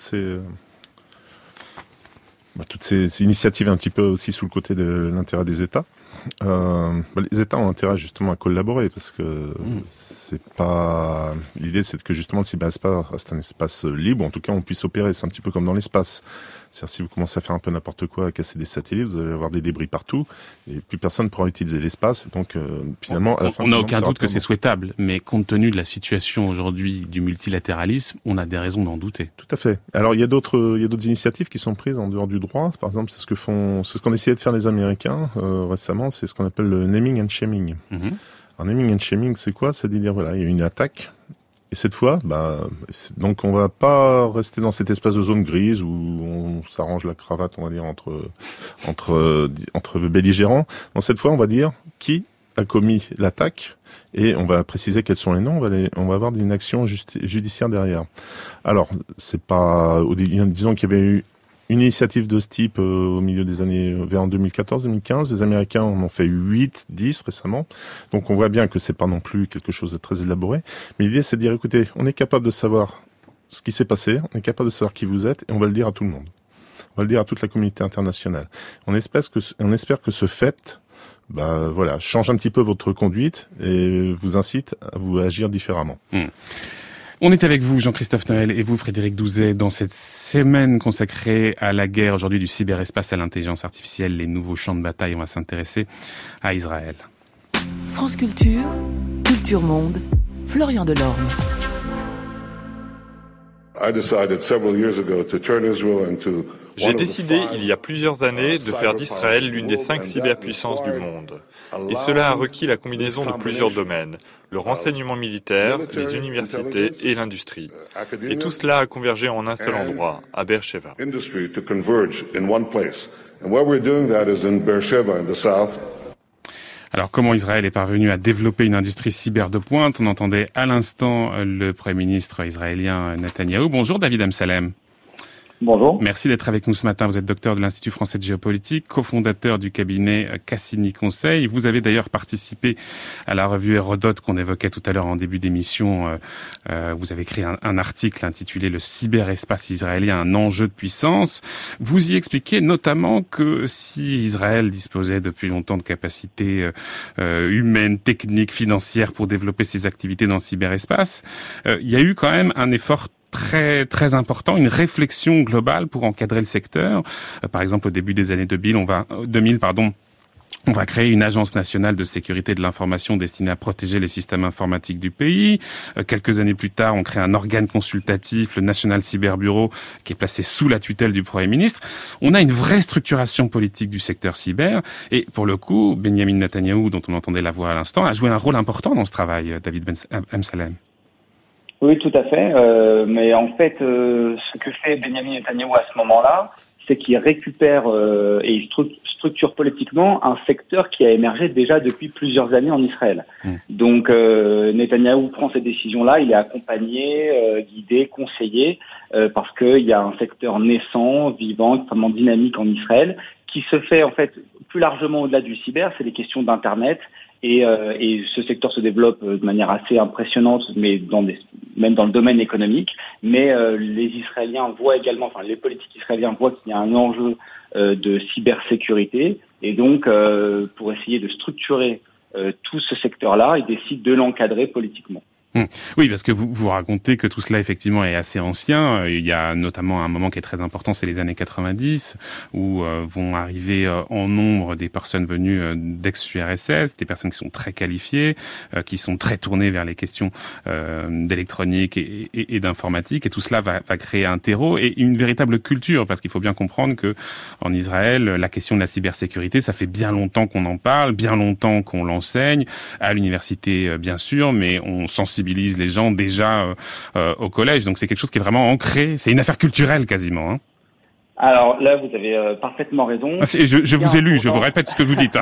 ces initiatives un petit peu aussi sous le côté de l'intérêt des États. Les États ont intérêt justement à collaborer parce que c'est pas l'idée, c'est que justement le cyberespace reste un espace libre, en tout cas on puisse opérer. C'est un petit peu comme dans l'espace. C'est-à-dire si vous commencez à faire un peu n'importe quoi, à casser des satellites, vous allez avoir des débris partout et plus personne ne pourra utiliser l'espace. Donc finalement, à la fin, on n'a aucun doute que c'est souhaitable, mais compte tenu de la situation aujourd'hui du multilatéralisme, on a des raisons d'en douter. Tout à fait. Alors il y a d'autres initiatives qui sont prises en dehors du droit. Par exemple, c'est ce qu'on essayait de faire les Américains récemment. C'est ce qu'on appelle le naming and shaming. Un naming and shaming, c'est quoi? C'est de dire voilà, il y a une attaque. Et cette fois, donc on va pas rester dans cette espèce de zone grise où on s'arrange la cravate, on va dire, entre belligérants. Dans cette fois, on va dire qui a commis l'attaque et on va préciser quels sont les noms. On va avoir une action judiciaire derrière. Alors, c'est pas, disons qu'il y avait eu une initiative de ce type au milieu des années, vers 2014-2015. Les Américains en ont fait 8, 10 récemment. Donc on voit bien que c'est pas non plus quelque chose de très élaboré. Mais l'idée, c'est de dire, écoutez, on est capable de savoir ce qui s'est passé, on est capable de savoir qui vous êtes, et on va le dire à tout le monde. On va le dire à toute la communauté internationale. On espère que ce fait, change un petit peu votre conduite et vous incite à vous agir différemment. On est avec vous, Jean-Christophe Noël, et vous, Frédéric Douzet, dans cette semaine consacrée à la guerre aujourd'hui du cyberespace à l'intelligence artificielle, les nouveaux champs de bataille. On va s'intéresser à Israël. France Culture, Culture Monde, Florian Delorme. J'ai décidé il y a plusieurs années de faire d'Israël l'une des 5 cyberpuissances du monde. Et cela a requis la combinaison de plusieurs domaines, le renseignement militaire, les universités et l'industrie. Et tout cela a convergé en un seul endroit, à Beersheva. Alors, comment Israël est parvenu à développer une industrie cyber de pointe? On entendait à l'instant le Premier ministre israélien Netanyahou. Bonjour David Amsalem. Bonjour. Merci d'être avec nous ce matin. Vous êtes docteur de l'Institut français de géopolitique, cofondateur du cabinet Cassini Conseil. Vous avez d'ailleurs participé à la revue Hérodote qu'on évoquait tout à l'heure en début d'émission. Vous avez écrit un article intitulé « Le cyberespace israélien, un enjeu de puissance ». Vous y expliquez notamment que si Israël disposait depuis longtemps de capacités humaines, techniques, financières pour développer ses activités dans le cyberespace, il y a eu quand même un effort très très important, une réflexion globale pour encadrer le secteur. Par exemple, au début des années 2000, on va créer une agence nationale de sécurité de l'information destinée à protéger les systèmes informatiques du pays. Quelques années plus tard, on crée un organe consultatif, le National Cyber Bureau, qui est placé sous la tutelle du Premier ministre. On a une vraie structuration politique du secteur cyber. Et pour le coup, Benjamin Netanyahou, dont on entendait la voix à l'instant, a joué un rôle important dans ce travail, David Amsalem. Oui, tout à fait. Mais en fait, ce que fait Benjamin Netanyahou à ce moment-là, c'est qu'il récupère et il structure politiquement un secteur qui a émergé déjà depuis plusieurs années en Israël. Donc, Netanyahou prend cette décision-là, il est accompagné, guidé, conseillé, parce qu'il y a un secteur naissant, vivant, extrêmement dynamique en Israël, qui se fait en fait plus largement au-delà du cyber, c'est les questions d'Internet. Et ce secteur se développe de manière assez impressionnante, mais même dans le domaine économique. Mais les Israéliens voient également, les politiques israéliens voient qu'il y a un enjeu de cybersécurité. Et donc, pour essayer de structurer tout ce secteur-là, ils décident de l'encadrer politiquement. Oui, parce que vous racontez que tout cela, effectivement, est assez ancien. Il y a notamment un moment qui est très important, c'est les années 90, où vont arriver en nombre des personnes venues d'ex-URSS, des personnes qui sont très qualifiées, qui sont très tournées vers les questions d'électronique et d'informatique. Et tout cela va créer un terreau et une véritable culture, parce qu'il faut bien comprendre que en Israël, la question de la cybersécurité, ça fait bien longtemps qu'on en parle, bien longtemps qu'on l'enseigne, à l'université, bien sûr, mais on sensibilise les gens déjà au collège. Donc c'est quelque chose qui est vraiment ancré. C'est une affaire culturelle quasiment. Hein. Alors là, vous avez parfaitement raison. Je vous ai lu, je vous répète ce que vous dites.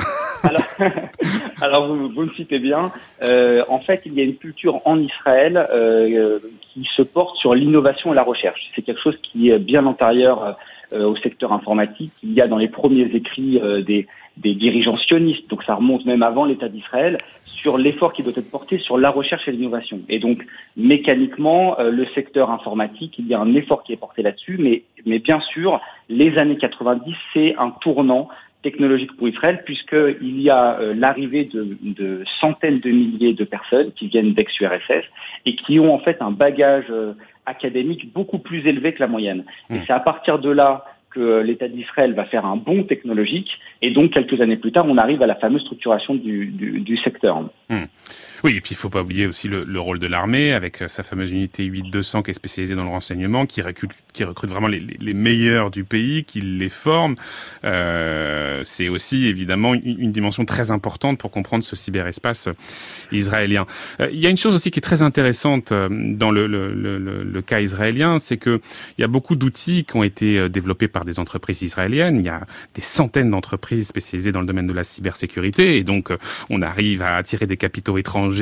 Alors vous me citez bien. En fait, il y a une culture en Israël qui se porte sur l'innovation et la recherche. C'est quelque chose qui est bien antérieur au secteur informatique. Il y a dans les premiers écrits des dirigeants sionistes, donc ça remonte même avant l'État d'Israël, sur l'effort qui doit être porté sur la recherche et l'innovation. Et donc, mécaniquement, le secteur informatique, il y a un effort qui est porté là-dessus, mais bien sûr, les années 90, c'est un tournant technologique pour Israël, puisqu'il y a l'arrivée de centaines de milliers de personnes qui viennent d'ex-URSS et qui ont en fait un bagage académique beaucoup plus élevé que la moyenne. Et c'est à partir de là que l'État d'Israël va faire un bond technologique, et donc quelques années plus tard, on arrive à la fameuse structuration du secteur. Oui, et puis il faut pas oublier aussi le rôle de l'armée avec sa fameuse unité 8200 qui est spécialisée dans le renseignement, qui recrute vraiment les meilleurs du pays, qui les forme. C'est aussi évidemment une dimension très importante pour comprendre ce cyberespace israélien. Il y a une chose aussi qui est très intéressante dans le cas israélien, c'est que il y a beaucoup d'outils qui ont été développés par des entreprises israéliennes. Il y a des centaines d'entreprises spécialisées dans le domaine de la cybersécurité, et donc on arrive à attirer des capitaux étrangers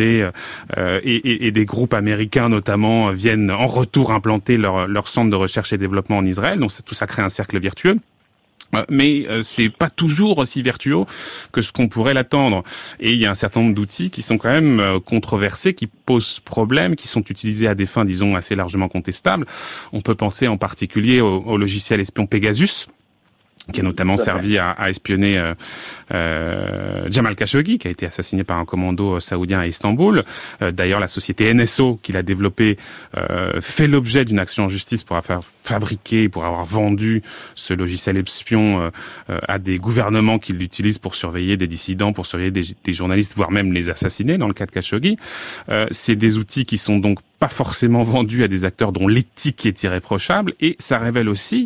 et des groupes américains notamment viennent en retour implanter leur centre de recherche et développement en Israël. Donc tout ça crée un cercle vertueux. Mais c'est pas toujours aussi vertueux que ce qu'on pourrait l'attendre. Et il y a un certain nombre d'outils qui sont quand même controversés, qui posent problème, qui sont utilisés à des fins, disons, assez largement contestables. On peut penser en particulier au logiciel espion Pegasus, qui a notamment servi à espionner Jamal Khashoggi, qui a été assassiné par un commando saoudien à Istanbul. D'ailleurs, la société NSO, qui l'a développé, fait l'objet d'une action en justice pour avoir fabriqué, pour avoir vendu ce logiciel espion à des gouvernements qui l'utilisent pour surveiller des dissidents, pour surveiller des journalistes, voire même les assassiner, dans le cas de Khashoggi. C'est des outils qui sont donc pas forcément vendus à des acteurs dont l'éthique est irréprochable, et ça révèle aussi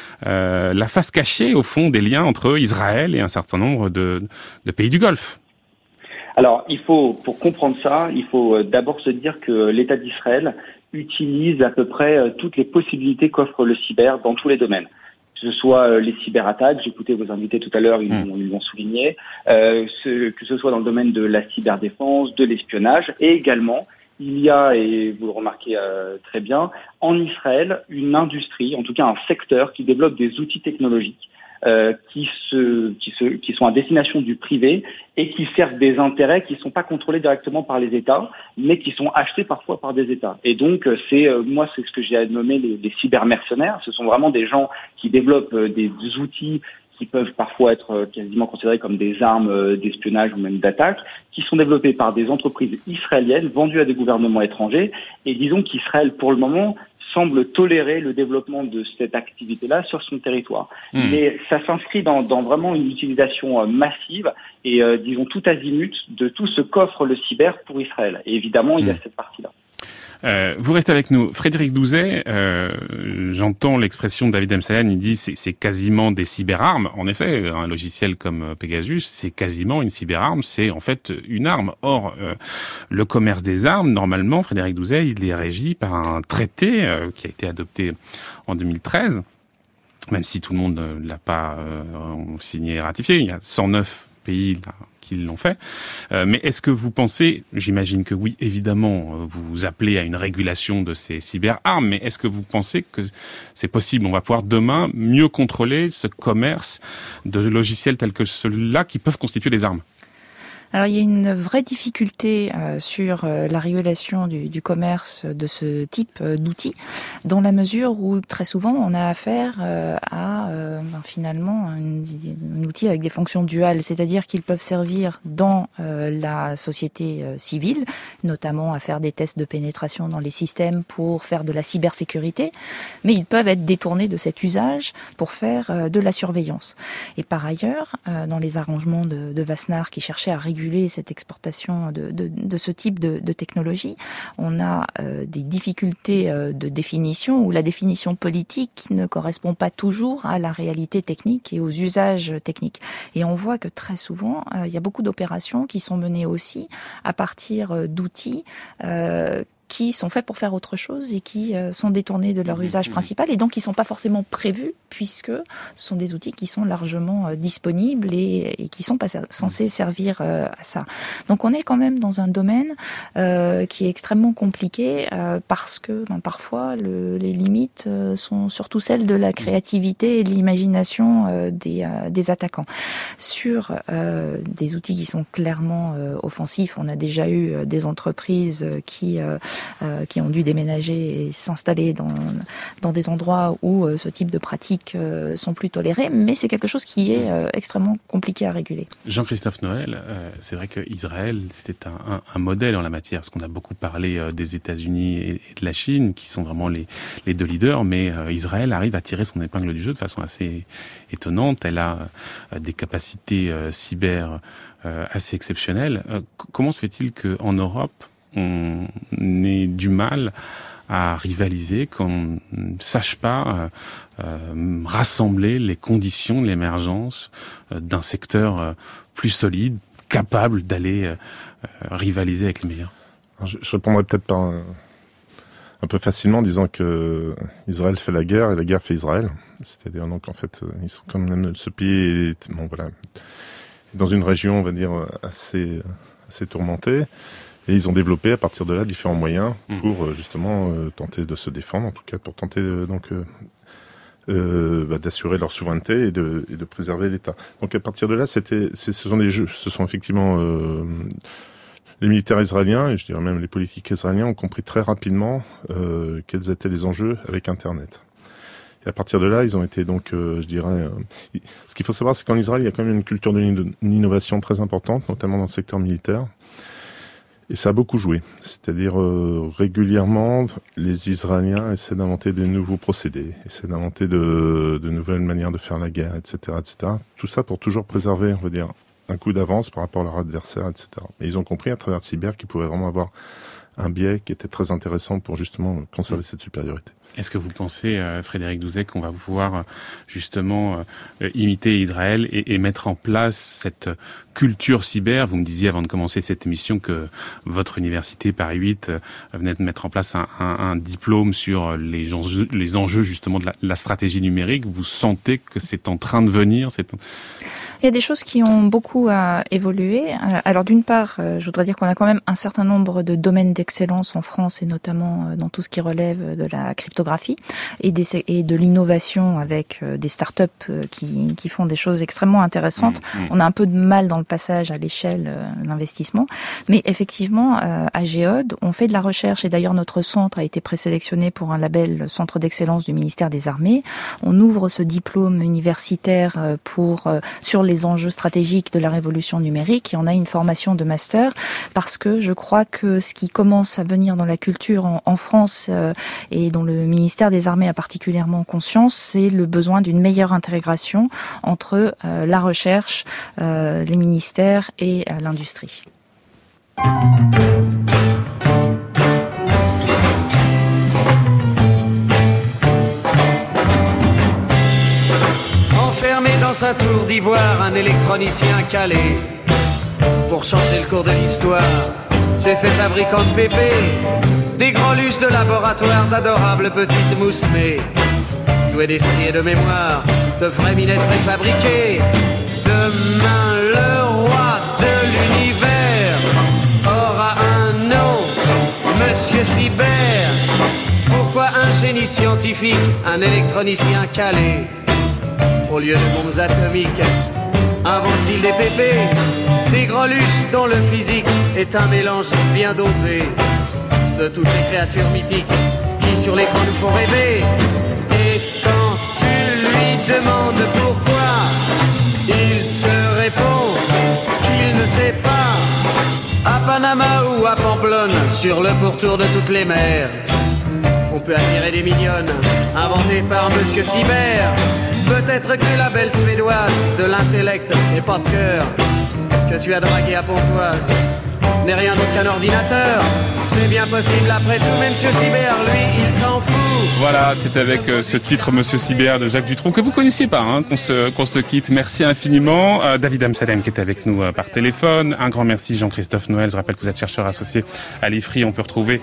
la face cachée, au fond, des liens entre Israël et un certain nombre de pays du Golfe. Alors, pour comprendre ça, il faut d'abord se dire que l'État d'Israël utilise à peu près toutes les possibilités qu'offre le cyber dans tous les domaines. Que ce soit les cyberattaques, j'écoutais vos invités tout à l'heure, ils l'ont souligné, que ce soit dans le domaine de la cyberdéfense, de l'espionnage, et également, il y a, et vous le remarquez très bien, en Israël, une industrie, en tout cas un secteur qui développe des outils technologiques qui sont à destination du privé et qui servent des intérêts qui ne sont pas contrôlés directement par les États, mais qui sont achetés parfois par des États. Et donc, c'est ce que j'ai nommé les cybermercenaires. Ce sont vraiment des gens qui développent des outils qui peuvent parfois être quasiment considérés comme des armes d'espionnage ou même d'attaque, qui sont développées par des entreprises israéliennes vendues à des gouvernements étrangers. Et disons qu'Israël, pour le moment, semble tolérer le développement de cette activité-là sur son territoire. Mais ça s'inscrit dans vraiment une utilisation massive et, disons, tout azimut de tout ce qu'offre le cyber pour Israël. Et évidemment, il y a cette partie-là. Vous restez avec nous. Frédéric Douzet, j'entends l'expression de David Amsalen, il dit c'est quasiment des cyberarmes. En effet, un logiciel comme Pegasus, c'est quasiment une cyberarme, c'est en fait une arme. Or, le commerce des armes, normalement, Frédéric Douzet, il est régi par un traité qui a été adopté en 2013, même si tout le monde ne l'a pas signé et ratifié. Il y a 109 pays là qui l'ont fait. Mais est-ce que vous pensez, j'imagine que oui, évidemment, vous appelez à une régulation de ces cyberarmes, mais est-ce que vous pensez que c'est possible? On va pouvoir demain mieux contrôler ce commerce de logiciels tels que ceux-là qui peuvent constituer des armes? Alors il y a une vraie difficulté sur la régulation du commerce de ce type d'outils, dans la mesure où très souvent on a affaire à finalement un outil avec des fonctions duales, c'est-à-dire qu'ils peuvent servir dans la société civile, notamment à faire des tests de pénétration dans les systèmes pour faire de la cybersécurité, mais ils peuvent être détournés de cet usage pour faire de la surveillance. Et par ailleurs, dans les arrangements de Wassenaar qui cherchaient à réguler cette exportation de ce type de technologie, on a des difficultés de définition où la définition politique ne correspond pas toujours à la réalité technique et aux usages techniques. Et on voit que très souvent, il y a beaucoup d'opérations qui sont menées aussi à partir d'outils qui sont faits pour faire autre chose et qui sont détournés de leur usage principal et donc qui ne sont pas forcément prévus puisque ce sont des outils qui sont largement disponibles et qui sont pas censés servir à ça. Donc on est quand même dans un domaine qui est extrêmement compliqué parce que parfois les limites sont surtout celles de la créativité et de l'imagination des attaquants. Sur des outils qui sont clairement offensifs, on a déjà eu des entreprises qui qui ont dû déménager et s'installer dans des endroits où ce type de pratiques sont plus tolérées, mais c'est quelque chose qui est extrêmement compliqué à réguler. Jean-Christophe Noël, c'est vrai qu'Israël, c'est un modèle en la matière, parce qu'on a beaucoup parlé des États-Unis et de la Chine, qui sont vraiment les deux leaders, mais Israël arrive à tirer son épingle du jeu de façon assez étonnante. Elle a des capacités cyber assez exceptionnelles. Comment se fait-il qu'en Europe, on ait du mal à rivaliser, qu'on ne sache pas rassembler les conditions de l'émergence d'un secteur plus solide, capable d'aller rivaliser avec les meilleurs? Alors, je répondrai peut-être par un peu facilement en disant que Israël fait la guerre et la guerre fait Israël. C'est-à-dire donc en fait ils sont quand même, ce pays est, dans une région on va dire assez tourmentée, et ils ont développé à partir de là différents moyens pour justement tenter de se défendre, en tout cas pour tenter d'assurer leur souveraineté et de préserver l'État. Donc à partir de là ce sont effectivement les militaires israéliens, et je dirais même les politiques israéliens, ont compris très rapidement quels étaient les enjeux avec Internet. Et à partir de là, ils ont été donc, ce qu'il faut savoir, c'est qu'en Israël, il y a quand même une culture d'une innovation très importante, notamment dans le secteur militaire. Et ça a beaucoup joué. C'est-à-dire, régulièrement, les Israéliens essaient d'inventer de nouveaux procédés, essaient d'inventer de nouvelles manières de faire la guerre, etc., etc. Tout ça pour toujours préserver, on va dire, un coup d'avance par rapport à leur adversaire, etc. Et ils ont compris à travers le cyber qu'ils pouvaient vraiment avoir un biais qui était très intéressant pour justement conserver cette supériorité. Est-ce que vous pensez, Frédéric Douzet, qu'on va pouvoir justement imiter Israël et mettre en place cette culture cyber? Vous me disiez avant de commencer cette émission que votre université Paris 8 venait de mettre en place un diplôme sur les enjeux justement de la stratégie numérique. Vous sentez que c'est en train de venir? Il y a des choses qui ont beaucoup évolué. Alors d'une part, je voudrais dire qu'on a quand même un certain nombre de domaines d'excellence en France, et notamment dans tout ce qui relève de la cryptographie et de l'innovation avec des startups qui font des choses extrêmement intéressantes. On a un peu de mal dans le passage à l'échelle d'investissement, mais effectivement, à Géode, on fait de la recherche, et d'ailleurs notre centre a été présélectionné pour un label Centre d'excellence du ministère des Armées. On ouvre ce diplôme universitaire sur les enjeux stratégiques de la révolution numérique, et on a une formation de master, parce que je crois que ce qui commence à venir dans la culture en France et dont le ministère des Armées a particulièrement conscience, c'est le besoin d'une meilleure intégration entre la recherche, les ministères et l'industrie. Enfermé dans sa tour d'ivoire, un électronicien calé pour changer le cours de l'histoire s'est fait fabricant de pépé, des grands luches de laboratoire, d'adorables petites moussemées, doués d'esprit et de mémoire, de vraies minettes préfabriquées. Demain le roi de l'univers aura un nom, Monsieur Cyber. Pourquoi un génie scientifique, un électronicien calé, au lieu de bombes atomiques, invente-t-il des pépés, des greluches dont le physique est un mélange bien dosé de toutes les créatures mythiques qui sur l'écran nous font rêver. Et quand tu lui demandes pourquoi, il te répond qu'il ne sait pas. À Panama ou à Pamplonne, sur le pourtour de toutes les mers, on peut admirer des mignonnes inventées par Monsieur Cyber. Peut-être que la belle suédoise de l'intellect et pas de cœur que tu as dragué à Pontoise n'est rien d'autre qu'un ordinateur. C'est bien possible après tout, mais Monsieur Cyber, lui, il s'en fout. Voilà, c'est avec ce titre Monsieur Cyber de Jacques Dutronc, que vous connaissiez pas, qu'on se quitte. Merci infiniment. David Amsalem qui est avec nous par téléphone. Un grand merci Jean-Christophe Noël. Je rappelle que vous êtes chercheur associé à l'IFRI. On peut retrouver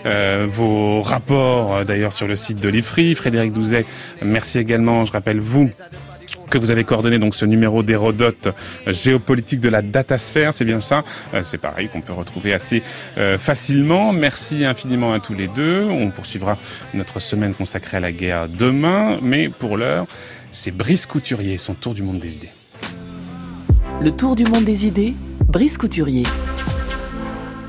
vos rapports d'ailleurs sur le site de l'IFRI. Frédéric Douzet, merci également. Je rappelle que vous avez coordonné donc ce numéro d'Hérodote géopolitique de la datasphère, c'est bien ça. C'est pareil qu'on peut retrouver assez facilement. Merci infiniment à tous les deux. On poursuivra notre semaine consacrée à la guerre demain, mais pour l'heure, c'est Brice Couturier, son tour du monde des idées. Le tour du monde des idées, Brice Couturier.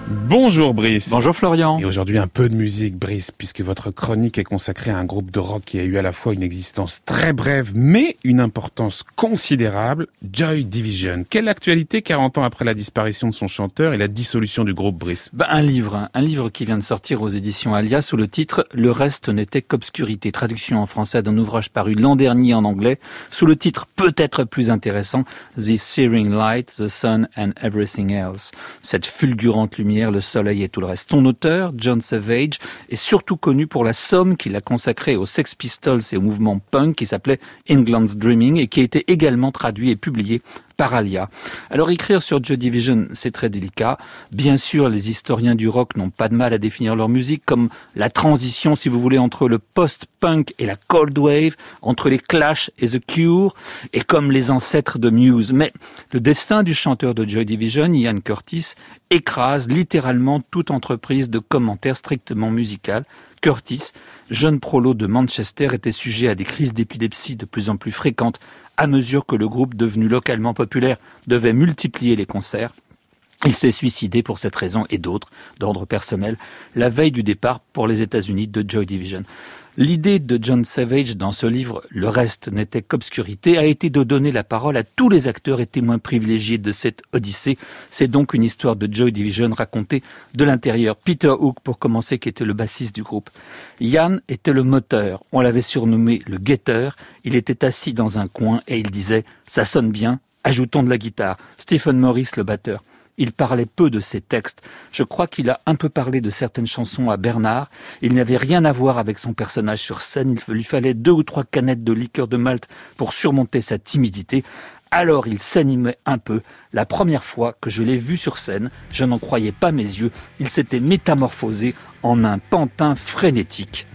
Bonjour Brice. Bonjour Florian. Et aujourd'hui un peu de musique Brice, puisque votre chronique est consacrée à un groupe de rock qui a eu à la fois une existence très brève mais une importance considérable, Joy Division. Quelle actualité 40 ans après la disparition de son chanteur et la dissolution du groupe Brice? Un livre qui vient de sortir aux éditions Alia sous le titre « Le reste n'était qu'obscurité », traduction en français d'un ouvrage paru l'an dernier en anglais, sous le titre peut-être plus intéressant « The Searing Light, the Sun and Everything Else », cette fulgurante lumière, le soleil et tout le reste. Ton auteur, John Savage, est surtout connu pour la somme qu'il a consacrée aux Sex Pistols et au mouvement punk qui s'appelait England's Dreaming et qui a été également traduit et publié par Alia. Alors écrire sur Joy Division, c'est très délicat. Bien sûr, les historiens du rock n'ont pas de mal à définir leur musique comme la transition, si vous voulez, entre le post-punk et la cold wave, entre les Clash et The Cure, et comme les ancêtres de Muse. Mais le destin du chanteur de Joy Division, Ian Curtis, écrase littéralement toute entreprise de commentaires strictement musical. Curtis, jeune prolo de Manchester, était sujet à des crises d'épilepsie de plus en plus fréquentes à mesure que le groupe, devenu localement populaire, devait multiplier les concerts. Il s'est suicidé pour cette raison et d'autres, d'ordre personnel, la veille du départ pour les États-Unis de Joy Division. L'idée de John Savage dans ce livre, Le reste n'était qu'obscurité, a été de donner la parole à tous les acteurs et témoins privilégiés de cette odyssée. C'est donc une histoire de Joy Division racontée de l'intérieur. Peter Hook, pour commencer, qui était le bassiste du groupe. Ian était le moteur. On l'avait surnommé le guetteur. Il était assis dans un coin et il disait « ça sonne bien, ajoutons de la guitare ». Stephen Morris, le batteur. Il parlait peu de ses textes. Je crois qu'il a un peu parlé de certaines chansons à Bernard. Il n'avait rien à voir avec son personnage sur scène. Il lui fallait 2 ou 3 canettes de liqueur de malt pour surmonter sa timidité. Alors il s'animait un peu. La première fois que je l'ai vu sur scène, je n'en croyais pas mes yeux. Il s'était métamorphosé en un pantin frénétique.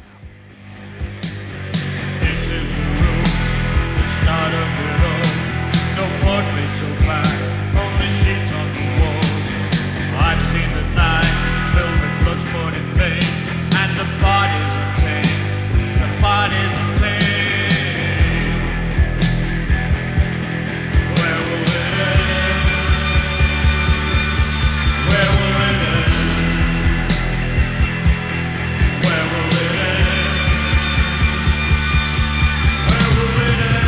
I've seen the nights filled with blood, sport and pain, and the bodies untamed, the bodies untamed. Where will it end? Where will it end? Where will it end? Where will it end?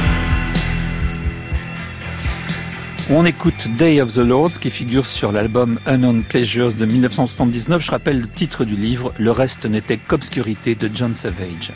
On écoute Day of the Lords qui figure sur l'album Unknown Pleasures de 1979. Je rappelle le titre du livre, Le reste n'était qu'obscurité de John Savage.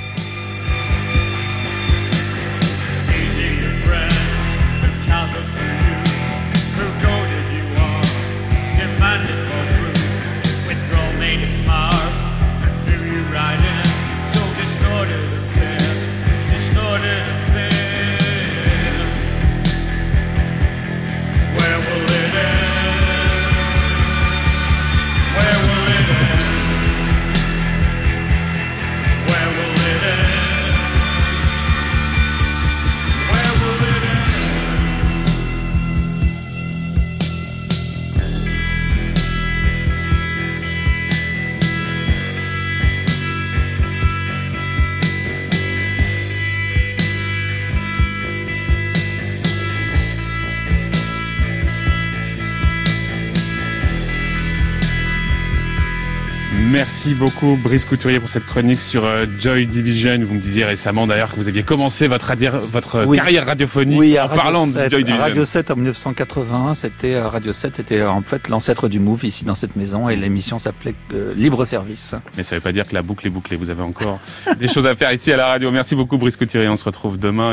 Merci beaucoup Brice Couturier pour cette chronique sur Joy Division. Vous me disiez récemment d'ailleurs que vous aviez commencé votre carrière radiophonique en parlant de Joy Division. Radio 7 en 1981, Radio 7, c'était en fait l'ancêtre du Move ici dans cette maison et l'émission s'appelait Libre Service. Mais ça ne veut pas dire que la boucle est bouclée. Vous avez encore des choses à faire ici à la radio. Merci beaucoup Brice Couturier. On se retrouve demain.